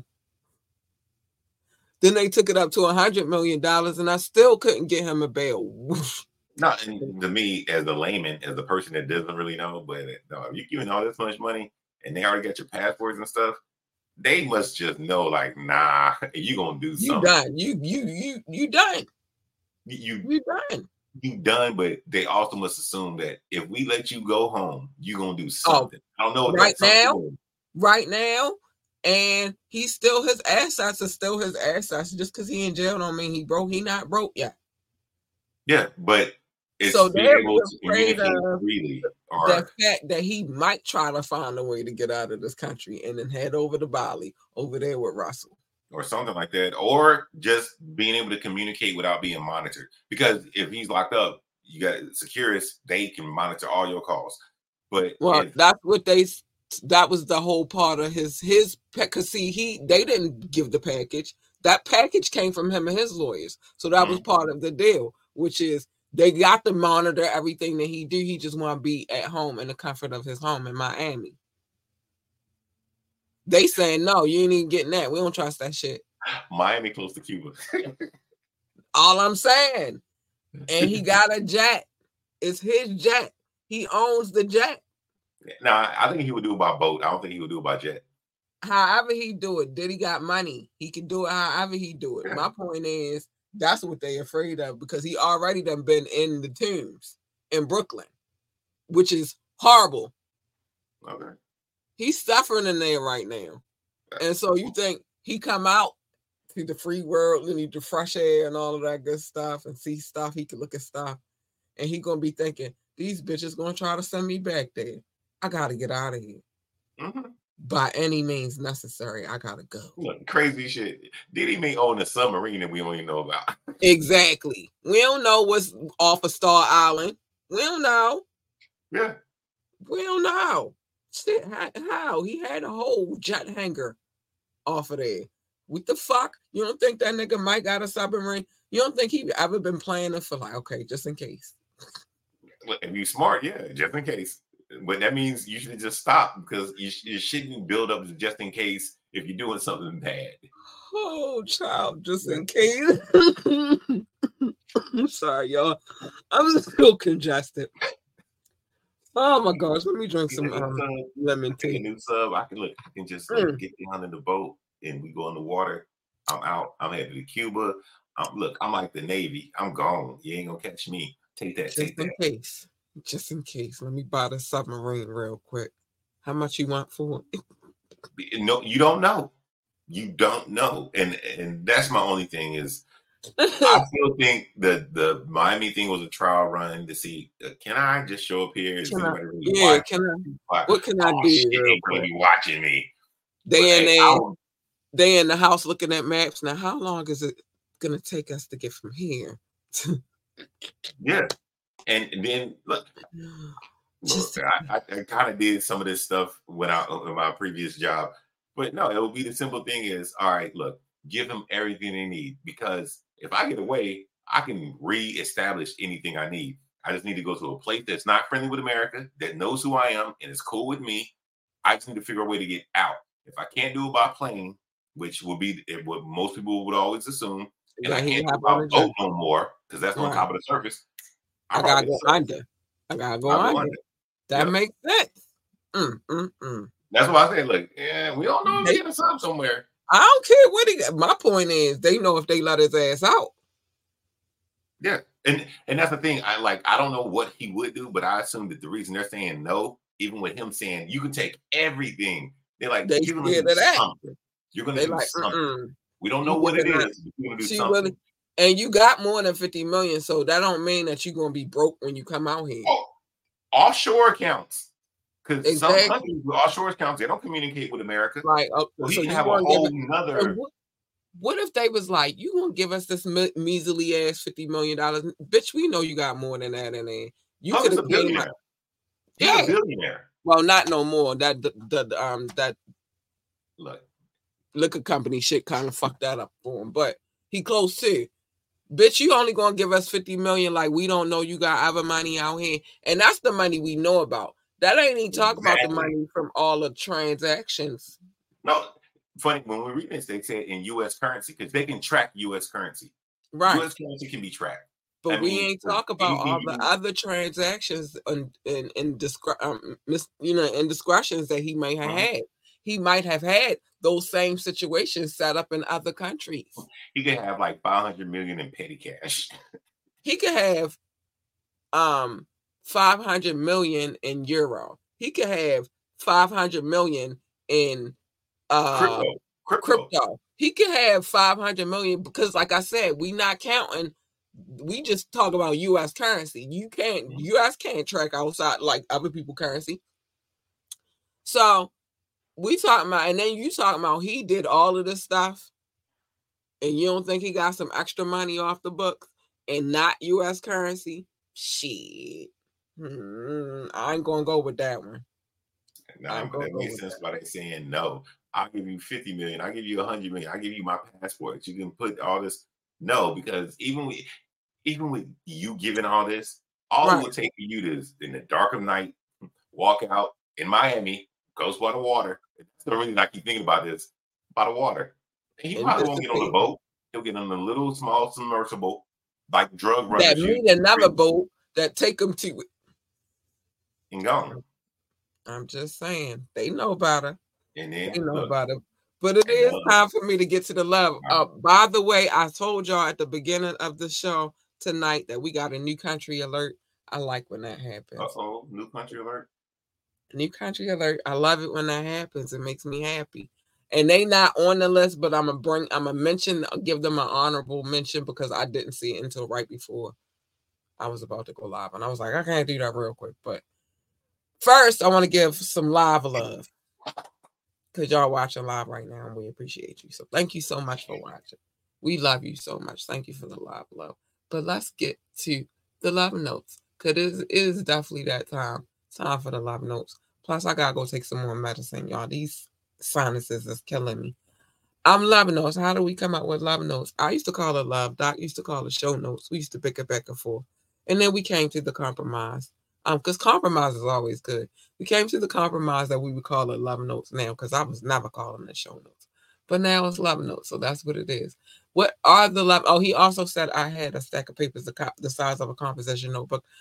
Then they took it up to $100 million, and I still couldn't get him a bail.
No, and to me, as a layman, as a person that doesn't really know, but no, if you're giving all this much money and they already got your passports and stuff, they must just know, like, nah, you gonna do something.
You done. You done.
You done, but they also must assume that if we let you go home, you gonna do something. I don't know
right now, and he's still his assets are still his assets. Just because he in jail don't mean he broke. He not broke yet.
Yeah, but it's
so they're
able to
afraid of
freely,
the fact that he might try to find a way to get out of this country and then head over to Bali, over there with Russell.
Or something like that. Or just being able to communicate without being monitored. Because if he's locked up, you got Securus, they can monitor all your calls. But
that was the whole part of his because see, they didn't give the package. That package came from him and his lawyers. So that was part of the deal, which is they got to monitor everything that he do. He just want to be at home in the comfort of his home in Miami. They saying, no, you ain't even getting that. We don't trust that shit.
Miami close to Cuba.
All I'm saying. And he got a jet. It's his jet. He owns the jet.
Nah, I think he would do it by boat. I don't think he would do it by jet.
However he do it, did he got money? He can do it however he do it. My point is, that's what they afraid of because he already done been in the tombs in Brooklyn, which is horrible.
Okay.
He's suffering in there right now. And so you think he come out to the free world and need the fresh air and all of that good stuff and see stuff, he can look at stuff, and he gonna be thinking, these bitches gonna try to send me back there. I gotta get out of here. By any means necessary, I gotta go.
Look, crazy shit. Did he may own a submarine that we don't even know about?
Exactly. We don't know what's off of Star Island. We don't know.
Yeah.
We don't know. Shit, how? He had a whole jet hangar off of there. What the fuck? You don't think that nigga Mike got a submarine? You don't think he ever been planning for like, okay, just in case?
If you smart, yeah, just in case. But that means you should just stop because you shouldn't build up just in case if you're doing something bad.
Oh, child, just in case. I'm sorry, y'all. I'm still congested. Oh my gosh, let me drink
Get
some
a new sub.
lemon
Take a
tea.
new sub. I can just
Mm.
get down in the boat and we go in the water. I'm out. I'm headed to Cuba. I'm like the Navy. I'm gone. You ain't gonna catch me. Take that.
Just
Take
in
that.
case. Just in case. Let me buy the submarine real quick. How much you want for it?
No, you don't know. You don't know, and that's my only thing is. I still think the Miami thing was a trial run to see can I just show up here? Is anybody really watching?
What can I do
Shit,
real
ain't gonna
quick?
be watching me.
They in the house looking at maps. Now, how long is it gonna take us to get from here?
Yeah, and then look, I kind of did some of this stuff when in my previous job, but no, it will be the simple thing is all right. Look, give them everything they need because if I get away, I can reestablish anything I need. I just need to go to a place that's not friendly with America, that knows who I am, and is cool with me. I just need to figure a way to get out. If I can't do it by plane, which will be what most people would always assume, and I can't do it by boat no more because that's on top of the surface.
I gotta go under. I gotta go under. That makes sense.
That's why I say, look, yeah, we don't know if he's getting some somewhere.
I don't care what he got. My point is, they know if they let his ass out.
Yeah, and that's the thing. I don't know what he would do, but I assume that the reason they're saying no, even with him saying you can take everything, they're like,
they
you're gonna do something. You're gonna do something. We don't know what it is. You're gonna do something.
And you got more than 50 million, so that don't mean that you're gonna be broke when you come out here.
Oh, offshore accounts. Because some countries with offshore accounts, they don't communicate with America.
Right.
So he can have a whole nother.
What if they was like, you gonna give us this measly ass $50 million? Bitch, we know you got more than that in there. You could have been like,
he's a billionaire.
Well, not no more. That liquor company shit kind of fucked that up for him, but he close to. Bitch, you only gonna give us 50 million, like we don't know you got other money out here. And that's the money we know about. That ain't even talking about the money from all the transactions.
No, funny, when we read this, they say in US currency, because they can track US currency.
Right.
US currency can be tracked.
But we ain't talk about all the other transactions and indiscretions that he may have had. He might have had those same situations set up in other countries.
He could have like 500 million in petty cash.
He could have 500 million in euro. He could have 500 million in crypto. He could have 500 million because, like I said, we not counting. We just talk about U.S. currency. U.S. can't track outside like other people currency. So we talking about, and then you talking about he did all of this stuff, and you don't think he got some extra money off the books and not U.S. currency? Shit. I ain't gonna go with that one.
No, that makes sense why they're saying no. I'll give you 50 million. I'll give you 100 million. I'll give you my passport. You can put all this. No, because even with you giving all this, all it would take for you to, in the dark of night, walk out in Miami, goes by the water. That's the reason I keep thinking about this, by the water. And he probably won't get on a boat. He'll get on a little small submersible, like drug runners.
That mean another boat that take him to it.
And gone.
I'm just saying. They know about it.
And then
they know about it. But it is time for me to get to the love. By the way, I told y'all at the beginning of the show tonight that we got a new country alert. I like when that happens.
New country alert.
New country alert. I love it when that happens. It makes me happy. And they not on the list, but I'm gonna mention, give them an honorable mention because I didn't see it until right before I was about to go live. And I was like, I can't do that real quick. But first, I want to give some live love. Because y'all watching live right now, and we appreciate you. So thank you so much for watching. We love you so much. Thank you for the live love. But let's get to the love notes. Because it is definitely that time. Time for the love notes. Plus, I got to go take some more medicine, y'all. These sinuses is killing me. I'm love notes. How do we come up with love notes? I used to call it love. Doc used to call it show notes. We used to pick it back and forth. And then we came to the compromise. Because compromise is always good. We came to the compromise that we would call it love notes now, because I was never calling it show notes. But now it's love notes, so that's what it is. What are the love? Oh, he also said I had a stack of papers the size of a composition notebook.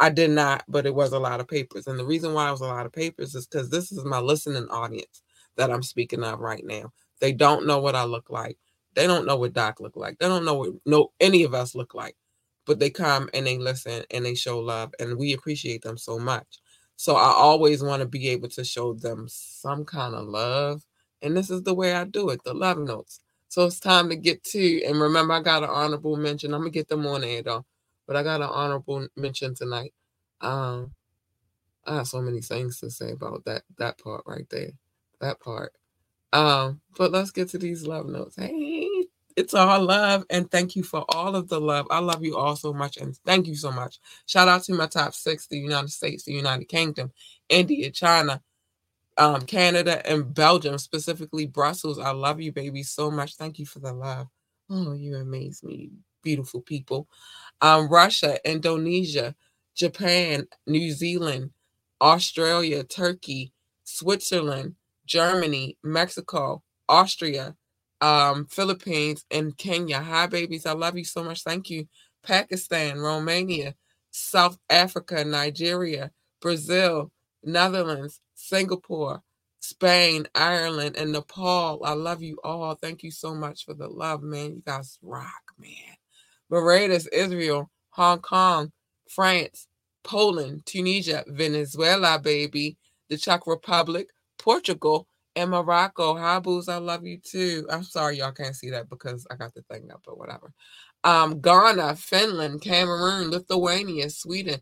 I did not, but it was a lot of papers. And the reason why it was a lot of papers is because this is my listening audience that I'm speaking of right now. They don't know what I look like. They don't know what Doc look like. They don't know what any of us look like. But they come and they listen and they show love, and we appreciate them so much. So I always want to be able to show them some kind of love. And this is the way I do it, the love notes. So it's time to get to, and remember, I got an honorable mention. I'm going to get them on air though. But I got an honorable mention tonight. I have so many things to say about that part right there. That part. But let's get to these love notes. Hey, it's all love, and thank you for all of the love. I love you all so much, and thank you so much. Shout out to my top 6, the United States, the United Kingdom, India, China, Canada, and Belgium, specifically Brussels. I love you, baby, so much. Thank you for the love. Oh, you amaze me, beautiful people. Russia, Indonesia, Japan, New Zealand, Australia, Turkey, Switzerland, Germany, Mexico, Austria, Philippines, and Kenya. Hi, babies. I love you so much. Thank you. Pakistan, Romania, South Africa, Nigeria, Brazil, Netherlands, Singapore, Spain, Ireland, and Nepal. I love you all. Thank you so much for the love, man. You guys rock, man. Barbados, Israel, Hong Kong, France, Poland, Tunisia, Venezuela, baby, the Czech Republic, Portugal, and Morocco. Hi, boos, I love you too. I'm sorry y'all can't see that because I got the thing up or whatever. Ghana, Finland, Cameroon, Lithuania, Sweden,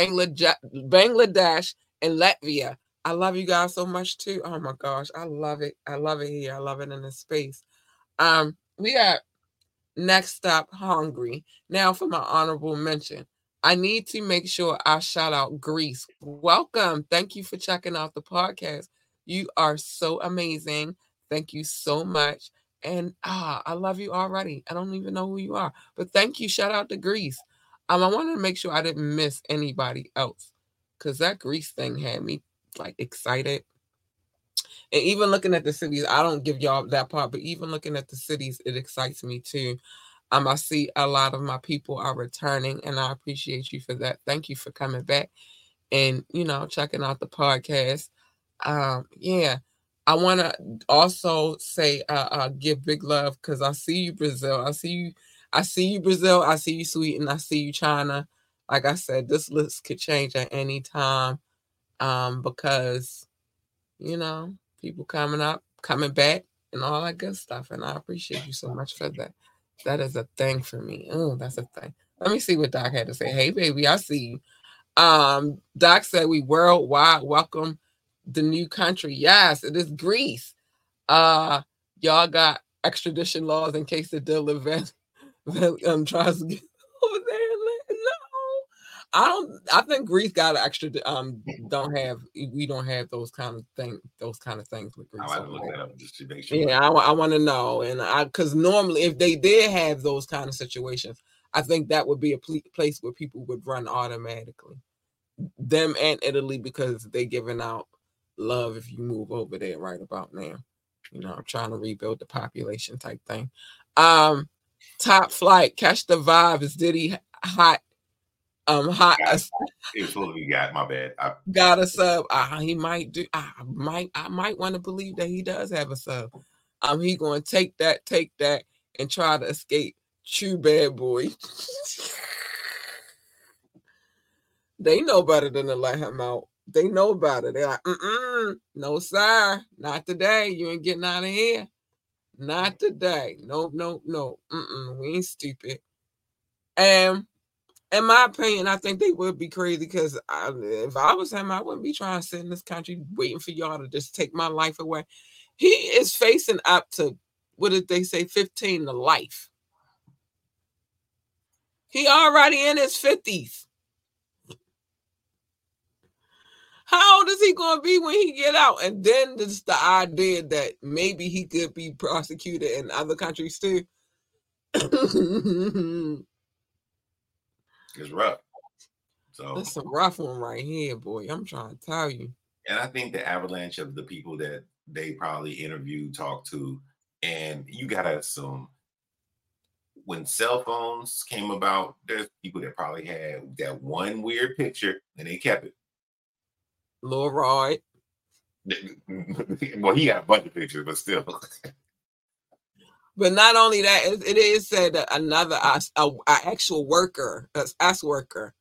Bangladesh, and Latvia. I love you guys so much too. Oh my gosh, I love it. I love it here. I love it in this space. We got next up, Hungary. Now for my honorable mention. I need to make sure I shout out Greece. Welcome. Thank you for checking out the podcast. You are so amazing. Thank you so much. And I love you already. I don't even know who you are. But thank you. Shout out to Greece. I wanted to make sure I didn't miss anybody else. Because that Greece thing had me like excited. And even looking at the cities, I don't give y'all that part, but even looking at the cities, it excites me too. I see a lot of my people are returning, and I appreciate you for that. Thank you for coming back and, checking out the podcast. Yeah, I want to also say, give big love because I see you, Brazil. I see you, Brazil. I see you, Sweden. I see you, China. Like I said, this list could change at any time because, people coming back and all that good stuff. And I appreciate you so much for that. That is a thing for me. Oh, that's a thing. Let me see what Doc had to say. Hey, baby, I see you. Doc said we worldwide welcome the new country. Yes, it is Greece. Y'all got extradition laws in case the deal event tries to get over there. No, I think Greece got an extra. We don't have those kind of things with Greece.
I have to look that up just to make sure.
Yeah, I want to know, and because normally if they did have those kind of situations, I think that would be a place where people would run automatically. Them and Italy because they giving out love if you move over there right about now. I'm trying to rebuild the population type thing. Top flight, catch the vibe. Is Diddy hot? Hot.
It was supposed to be got. My bad.
Got a sub. He might do. I might want to believe that he does have a sub. He going to take that, and try to escape. True bad boy. They know better than to let him out. They know about it. They're like, no, sir. Not today. You ain't getting out of here. Not today. No. We ain't stupid. And in my opinion, I think they would be crazy because if I was him, I wouldn't be trying to sit in this country waiting for y'all to just take my life away. He is facing up to, what did they say, 15 to life. He already in his 50s. How old is he going to be when he get out? And then there's the idea that maybe he could be prosecuted in other countries too.
It's rough. So
that's a rough one right here, boy. I'm trying to tell you.
And I think the avalanche of the people that they probably interviewed, talked to, and you gotta assume when cell phones came about, there's people that probably had that one weird picture and they kept it.
Lil Roy.
Well, he got a bunch of pictures, but still.
But not only that, it is said that another actual worker, us worker,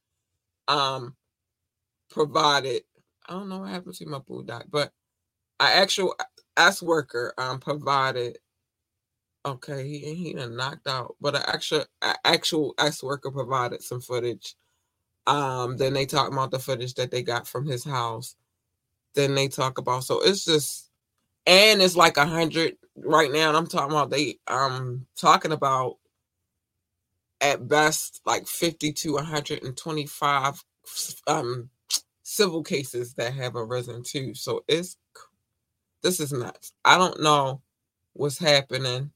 provided. I don't know what happened to my boo dot, but an actual us worker provided. Okay, he done knocked out, but an actual us worker provided some footage. Then they talk about the footage that they got from his house. Then they talk about, so it's just, and it's like 100 right now. And I'm talking about talking about at best like 50 to 125 civil cases that have arisen too. So this is nuts. I don't know what's happening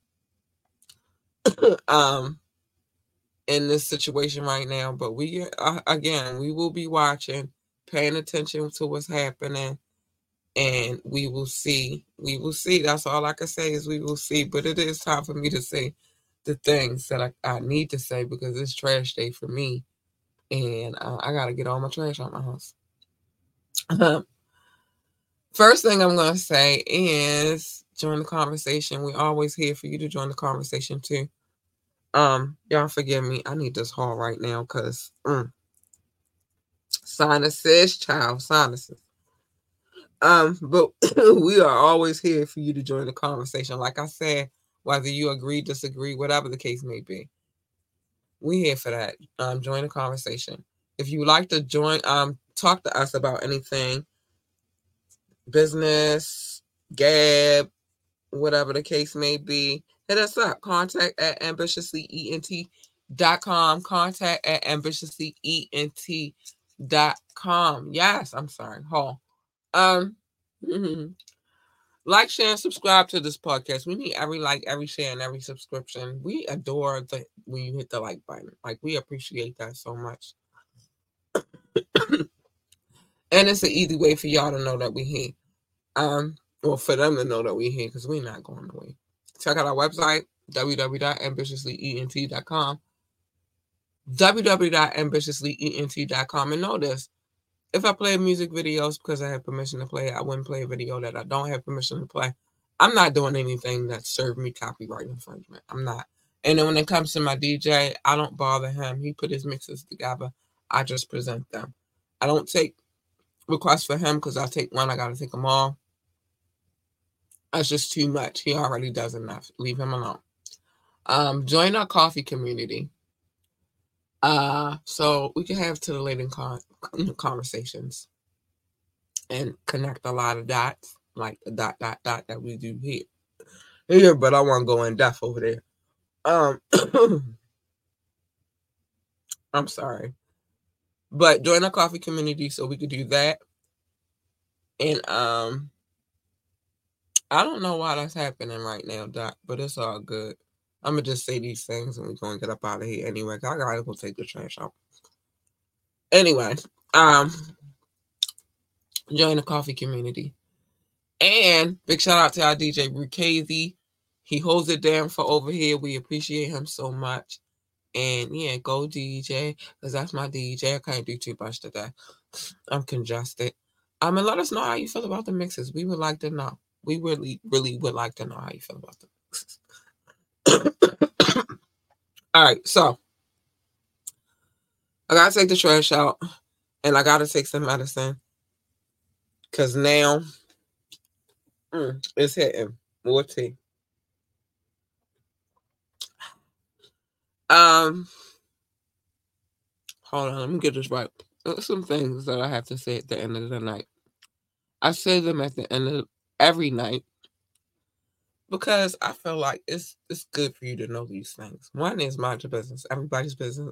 in this situation right now, but we again, we will be watching, paying attention to what's happening, and we will see. That's all I can say is we will see. But it is time for me to say the things that I need to say, because it's trash day for me, and I gotta get all my trash out my house. First thing I'm gonna say is join the conversation. We're always here for you to join the conversation too. Y'all forgive me. I need this haul right now because sinuses, child, sinuses. But we are always here for you to join the conversation. Like I said, whether you agree, disagree, whatever the case may be, we're here for that. Join the conversation. If you would like to join, talk to us about anything, business, Gab, whatever the case may be, hit us up. Contact at ambitiouslyent.com. Contact at ambitiouslyent.com. Yes, I'm sorry. Hold. Like, share, and subscribe to this podcast. We need every like, every share, and every subscription. We adore when you hit the like button. Like, we appreciate that so much. And it's an easy way for y'all to know that we're here. Or for them to know that we're here, because we're not going away. Check out our website, www.ambitiouslyent.com. www.ambitiouslyent.com. And know this: if I play music videos because I have permission to play it, I wouldn't play a video that I don't have permission to play. I'm not doing anything that served me copyright infringement. I'm not. And then when it comes to my DJ, I don't bother him. He put his mixes together. I just present them. I don't take requests for him because I take one, I got to take them all. That's just too much. He already does enough. Leave him alone. Join our coffee community. So we can have titillating conversations and connect a lot of dots, like the dot that we do here. But I want to go in depth over there. I'm sorry. But join our coffee community so we could do that. And I don't know why that's happening right now, Doc, but it's all good. I'm going to just say these things and we're going to get up out of here anyway. I got to go take the trash out. Anyway, join the coffee community. And big shout out to our DJ, Brucasey. He holds it down for over here. We appreciate him so much. And yeah, go DJ, because that's my DJ. I can't do too much today. I'm congested. And let us know how you feel about the mixes. We would like to know. We really, really would like to know how you feel about the mixes. All right, so I gotta take the trash out, and I gotta take some medicine, because now it's hitting more tea. Hold on, let me get this right. There's some things that I have to say at the end of the night. I say them at the end of every night because I feel like it's good for you to know these things. One is mind your business. Everybody's business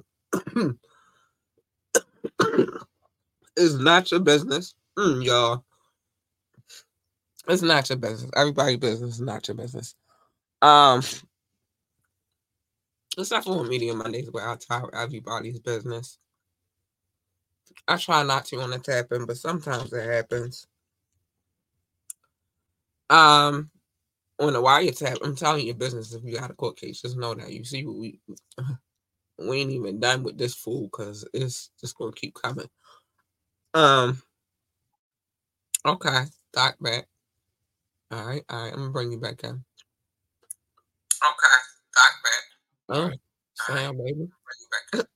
is not your business, y'all. It's not your business. Everybody's business is not your business. Except for Media Mondays where I tell everybody's business. I try not to when it's happening, but sometimes it happens. on the wiretap. I'm telling your business if you got a court case. Just know that. You see, we ain't even done with this fool because it's just gonna keep coming. Okay, Doc back. All right. I'm gonna bring you back in. Okay, Doc back. Oh, Sam, baby. Bring you back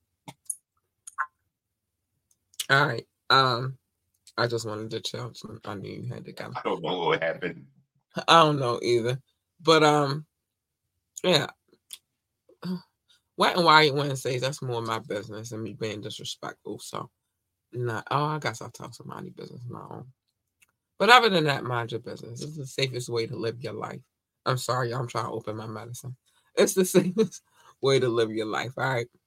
in. All right. I just wanted to chill. So I knew you had to go.
I don't know what happened.
I don't know either. But yeah. Wet and Wired Wednesdays, that's more my business and me being disrespectful. So I guess I'll tell somebody business of my own. But other than that, mind your business. It's the safest way to live your life. I'm sorry, I'm trying to open my medicine. It's the safest way to live your life. All right.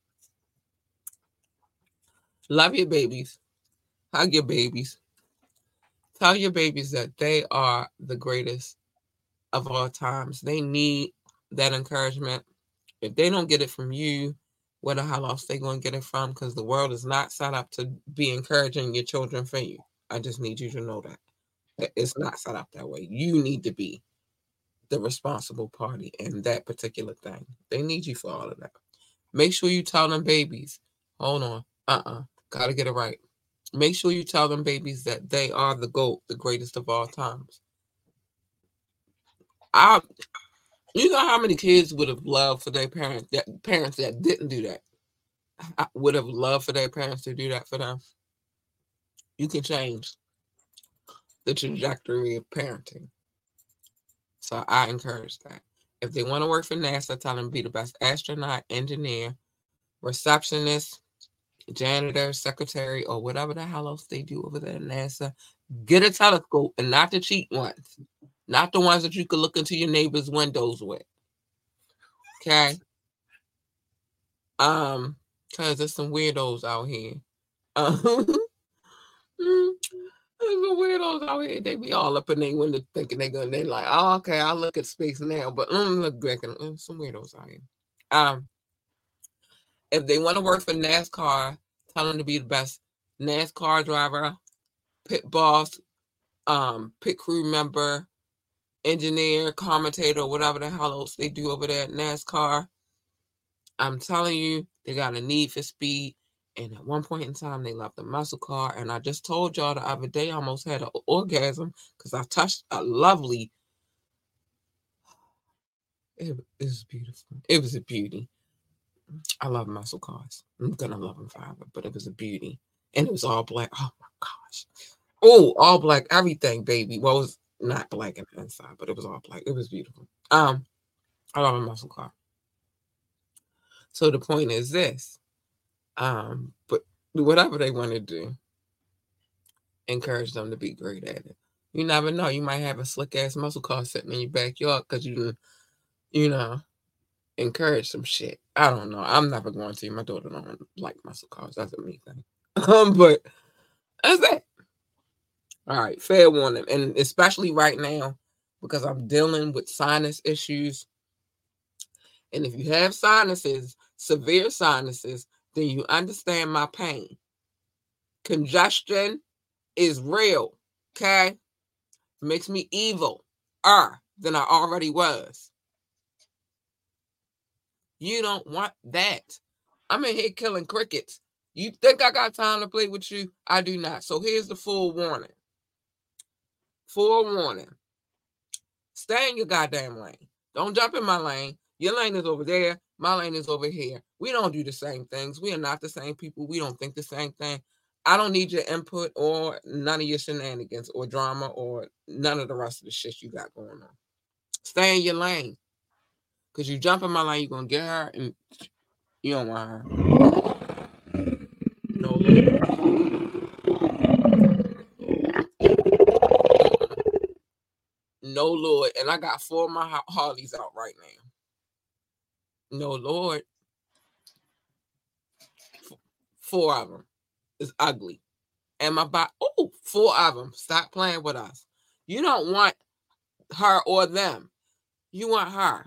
Love your babies. Hug your babies. Tell your babies that they are the greatest of all times. They need that encouragement. If they don't get it from you, where the hell else they going to get it from? Because the world is not set up to be encouraging your children for you. I just need you to know that. It's not set up that way. You need to be the responsible party in that particular thing. They need you for all of that. Make sure you tell them babies, hold on, gotta get it right. Make sure you tell them babies that they are the GOAT, the greatest of all times. You know how many kids would have loved for their parents that didn't do that? I would have loved for their parents to do that for them. You can change the trajectory of parenting. So I encourage that. If they want to work for NASA, tell them to be the best astronaut, engineer, receptionist, janitor, secretary, or whatever the hell else they do over there at NASA. Get a telescope and not the cheap ones. Not the ones that you could look into your neighbor's windows with. Okay? Because there's some weirdos out here. There's some weirdos out here. They be all up in their window thinking they're like, oh, okay, I'll look at space now. But look back and some weirdos out here. If they want to work for NASCAR, tell them to be the best NASCAR driver, pit boss, pit crew member, engineer, commentator, whatever the hell else they do over there at NASCAR. I'm telling you, they got a need for speed. And at one point in time, they left the muscle car. And I just told y'all the other day, I almost had an orgasm because I touched a lovely. It was beautiful. It was a beauty. I love muscle cars. I'm going to love them forever. But it was a beauty. And it was all black. Oh, my gosh. Oh, all black. Everything, baby. Well, it was not black in the inside, but it was all black. It was beautiful. I love a muscle car. So the point is this. But whatever they want to do, encourage them to be great at it. You never know. You might have a slick ass muscle car sitting in your backyard because you encourage some shit. I don't know. I'm never going to. My daughter don't like muscle cars. That's a me thing. But that's that. All right, fair warning, and especially right now because I'm dealing with sinus issues. And if you have sinuses, severe sinuses, then you understand my pain. Congestion is real, okay? Makes me evil than I already was. You don't want that. I'm in here killing crickets. You think I got time to play with you? I do not. So here's the full warning. Full warning. Stay in your goddamn lane. Don't jump in my lane. Your lane is over there. My lane is over here. We don't do the same things. We are not the same people. We don't think the same thing. I don't need your input or none of your shenanigans or drama or none of the rest of the shit you got going on. Stay in your lane. Because you jump in my lane, you're going to get her and you don't want her. No, Lord. No, Lord. And I got 4 of my Harleys out right now. No, Lord. 4 of them. It's ugly. And my body, 4 of them. Stop playing with us. You don't want her or them. You want her.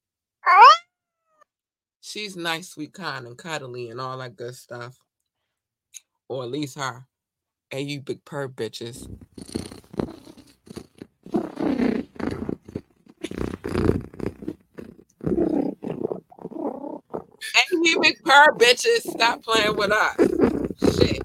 She's nice, sweet, kind, and cuddly and all that good stuff. Or at least her. Hey, you big perv bitches. Purr, bitches. Stop playing with us. Shit.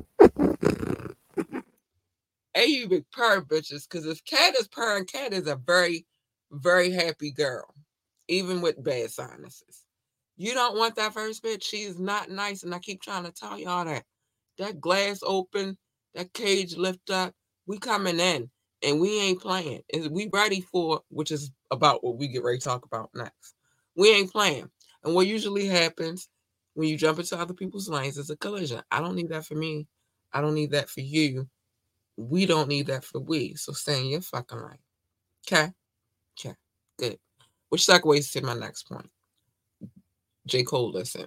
Hey, you big purr, bitches. Because if Cat is purring, Cat is a very, very happy girl. Even with bad sinuses. You don't want that first bitch. She is not nice. And I keep trying to tell y'all that. That glass open, that cage lift up. We coming in. And we ain't playing. We ready for, which is about what we get ready to talk about next. We ain't playing. And what usually happens when you jump into other people's lanes is a collision. I don't need that for me. I don't need that for you. We don't need that for we. So stay in your fucking lane. Okay? Okay. Good. Which segues to my next point. J. Cole listened.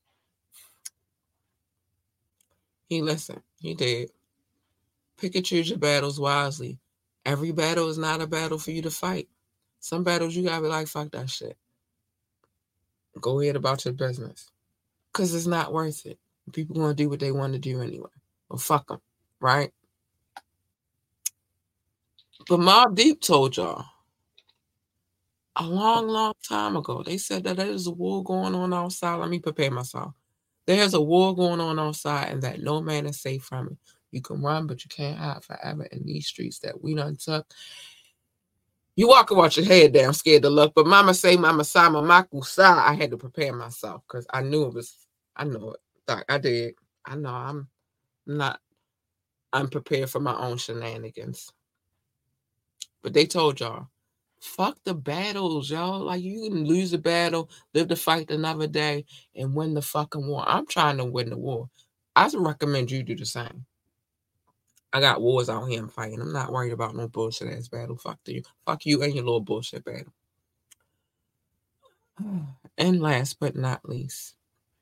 He listened. He did. Pick and choose your battles wisely. Every battle is not a battle for you to fight. Some battles you gotta be like, fuck that shit. Go ahead about your business. Because it's not worth it. People gonna do what they want to do anyway. Well, fuck them. Right? But Mobb Deep told y'all a long, long time ago. They said that there's a war going on outside. Let me prepare myself. There's a war going on outside and that no man is safe from it. You can run, but you can't hide forever in these streets that we done took. You walk about your head down, scared to look. But mama say, mama sa, mama kusa. I had to prepare myself because I knew it was, I know it. I did. I know I'm not unprepared for my own shenanigans. But they told y'all, fuck the battles, y'all. Like, you can lose a battle, live to fight another day, and win the fucking war. I'm trying to win the war. I recommend you do the same. I got wars out here I'm fighting. I'm not worried about no bullshit ass battle. Fuck you. Fuck you and your little bullshit battle. And last but not least,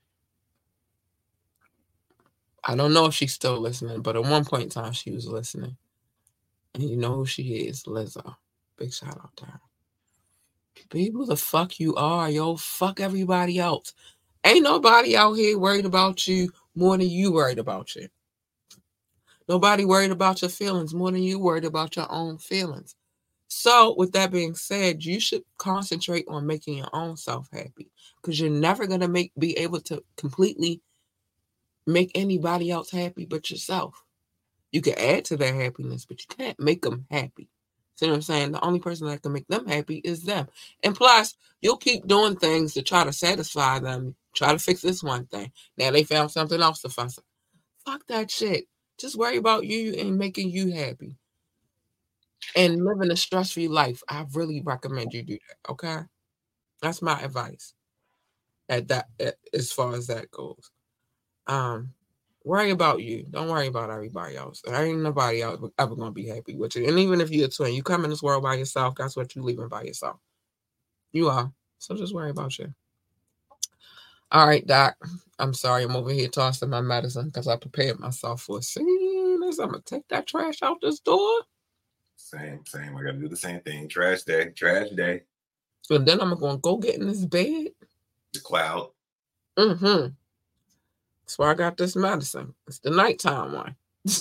I don't know if she's still listening, but at one point in time she was listening. And you know who she is, Lizzo. Big shout out to her. Be who the fuck you are, yo. Fuck everybody else. Ain't nobody out here worried about you more than you worried about you. Nobody worried about your feelings more than you worried about your own feelings. So, with that being said, you should concentrate on making your own self happy because you're never going to be able to completely make anybody else happy but yourself. You can add to their happiness, but you can't make them happy. See what I'm saying? The only person that can make them happy is them. And plus, you'll keep doing things to try to satisfy them, try to fix this one thing. Now they found something else to fuss. Fuck that shit. Just worry about you and making you happy. And living a stress-free life. I really recommend you do that, okay? That's my advice as far as that goes. Worry about you. Don't worry about everybody else. There ain't nobody else ever going to be happy with you. And even if you're a twin, you come in this world by yourself, that's what you're leaving by yourself. You are. So just worry about you. All right, Doc. I'm sorry. I'm over here tossing my medicine because I prepared myself for a scene. I'm going to take that trash out this door.
Same. I got to do the same thing. Trash day.
And then I'm going to go get in this bed.
The cloud.
Mm-hmm. That's why I got this medicine. It's the nighttime one.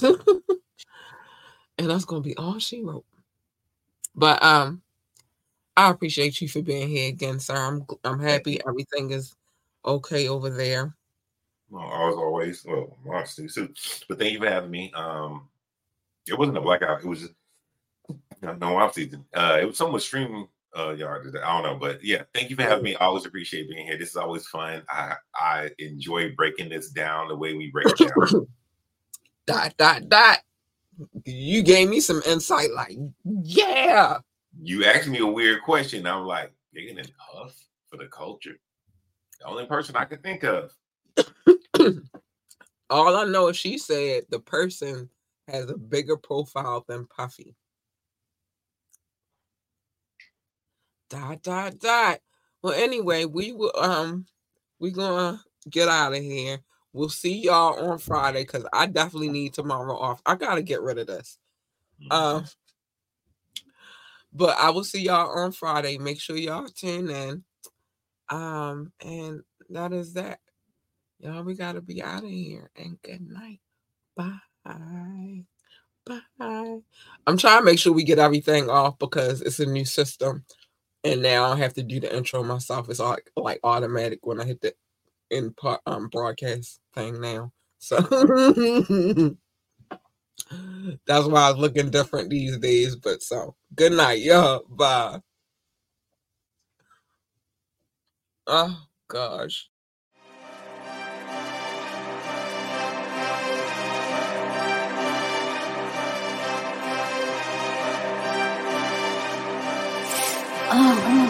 And that's going to be all she wrote. But I appreciate you for being here again, sir. I'm happy everything is okay over there.
Well, always. Well, honestly, too. But thank you for having me. It wasn't a blackout. It was just no off season. It was somewhat streaming yard. I don't know, but yeah, thank you for having me. I always appreciate being here. This is always fun. I enjoy breaking this down the way we break it
down. You gave me some insight. Like, yeah.
You asked me a weird question. I'm like, you're getting huff for the culture. The only person I could think of.
All I know is she said the person has a bigger profile than Puffy. ... Well, anyway, we will we're gonna get out of here. We'll see y'all on Friday because I definitely need tomorrow off. I gotta get rid of this. But I will see y'all on Friday. Make sure y'all tune in. And that is that. Y'all, we gotta be out of here. And good night. Bye. I'm trying to make sure we get everything off because it's a new system. And now I have to do the intro myself. It's like automatic when I hit the in broadcast thing now. So that's why I was looking different these days. But so good night, y'all. Bye. Oh gosh.
Oh.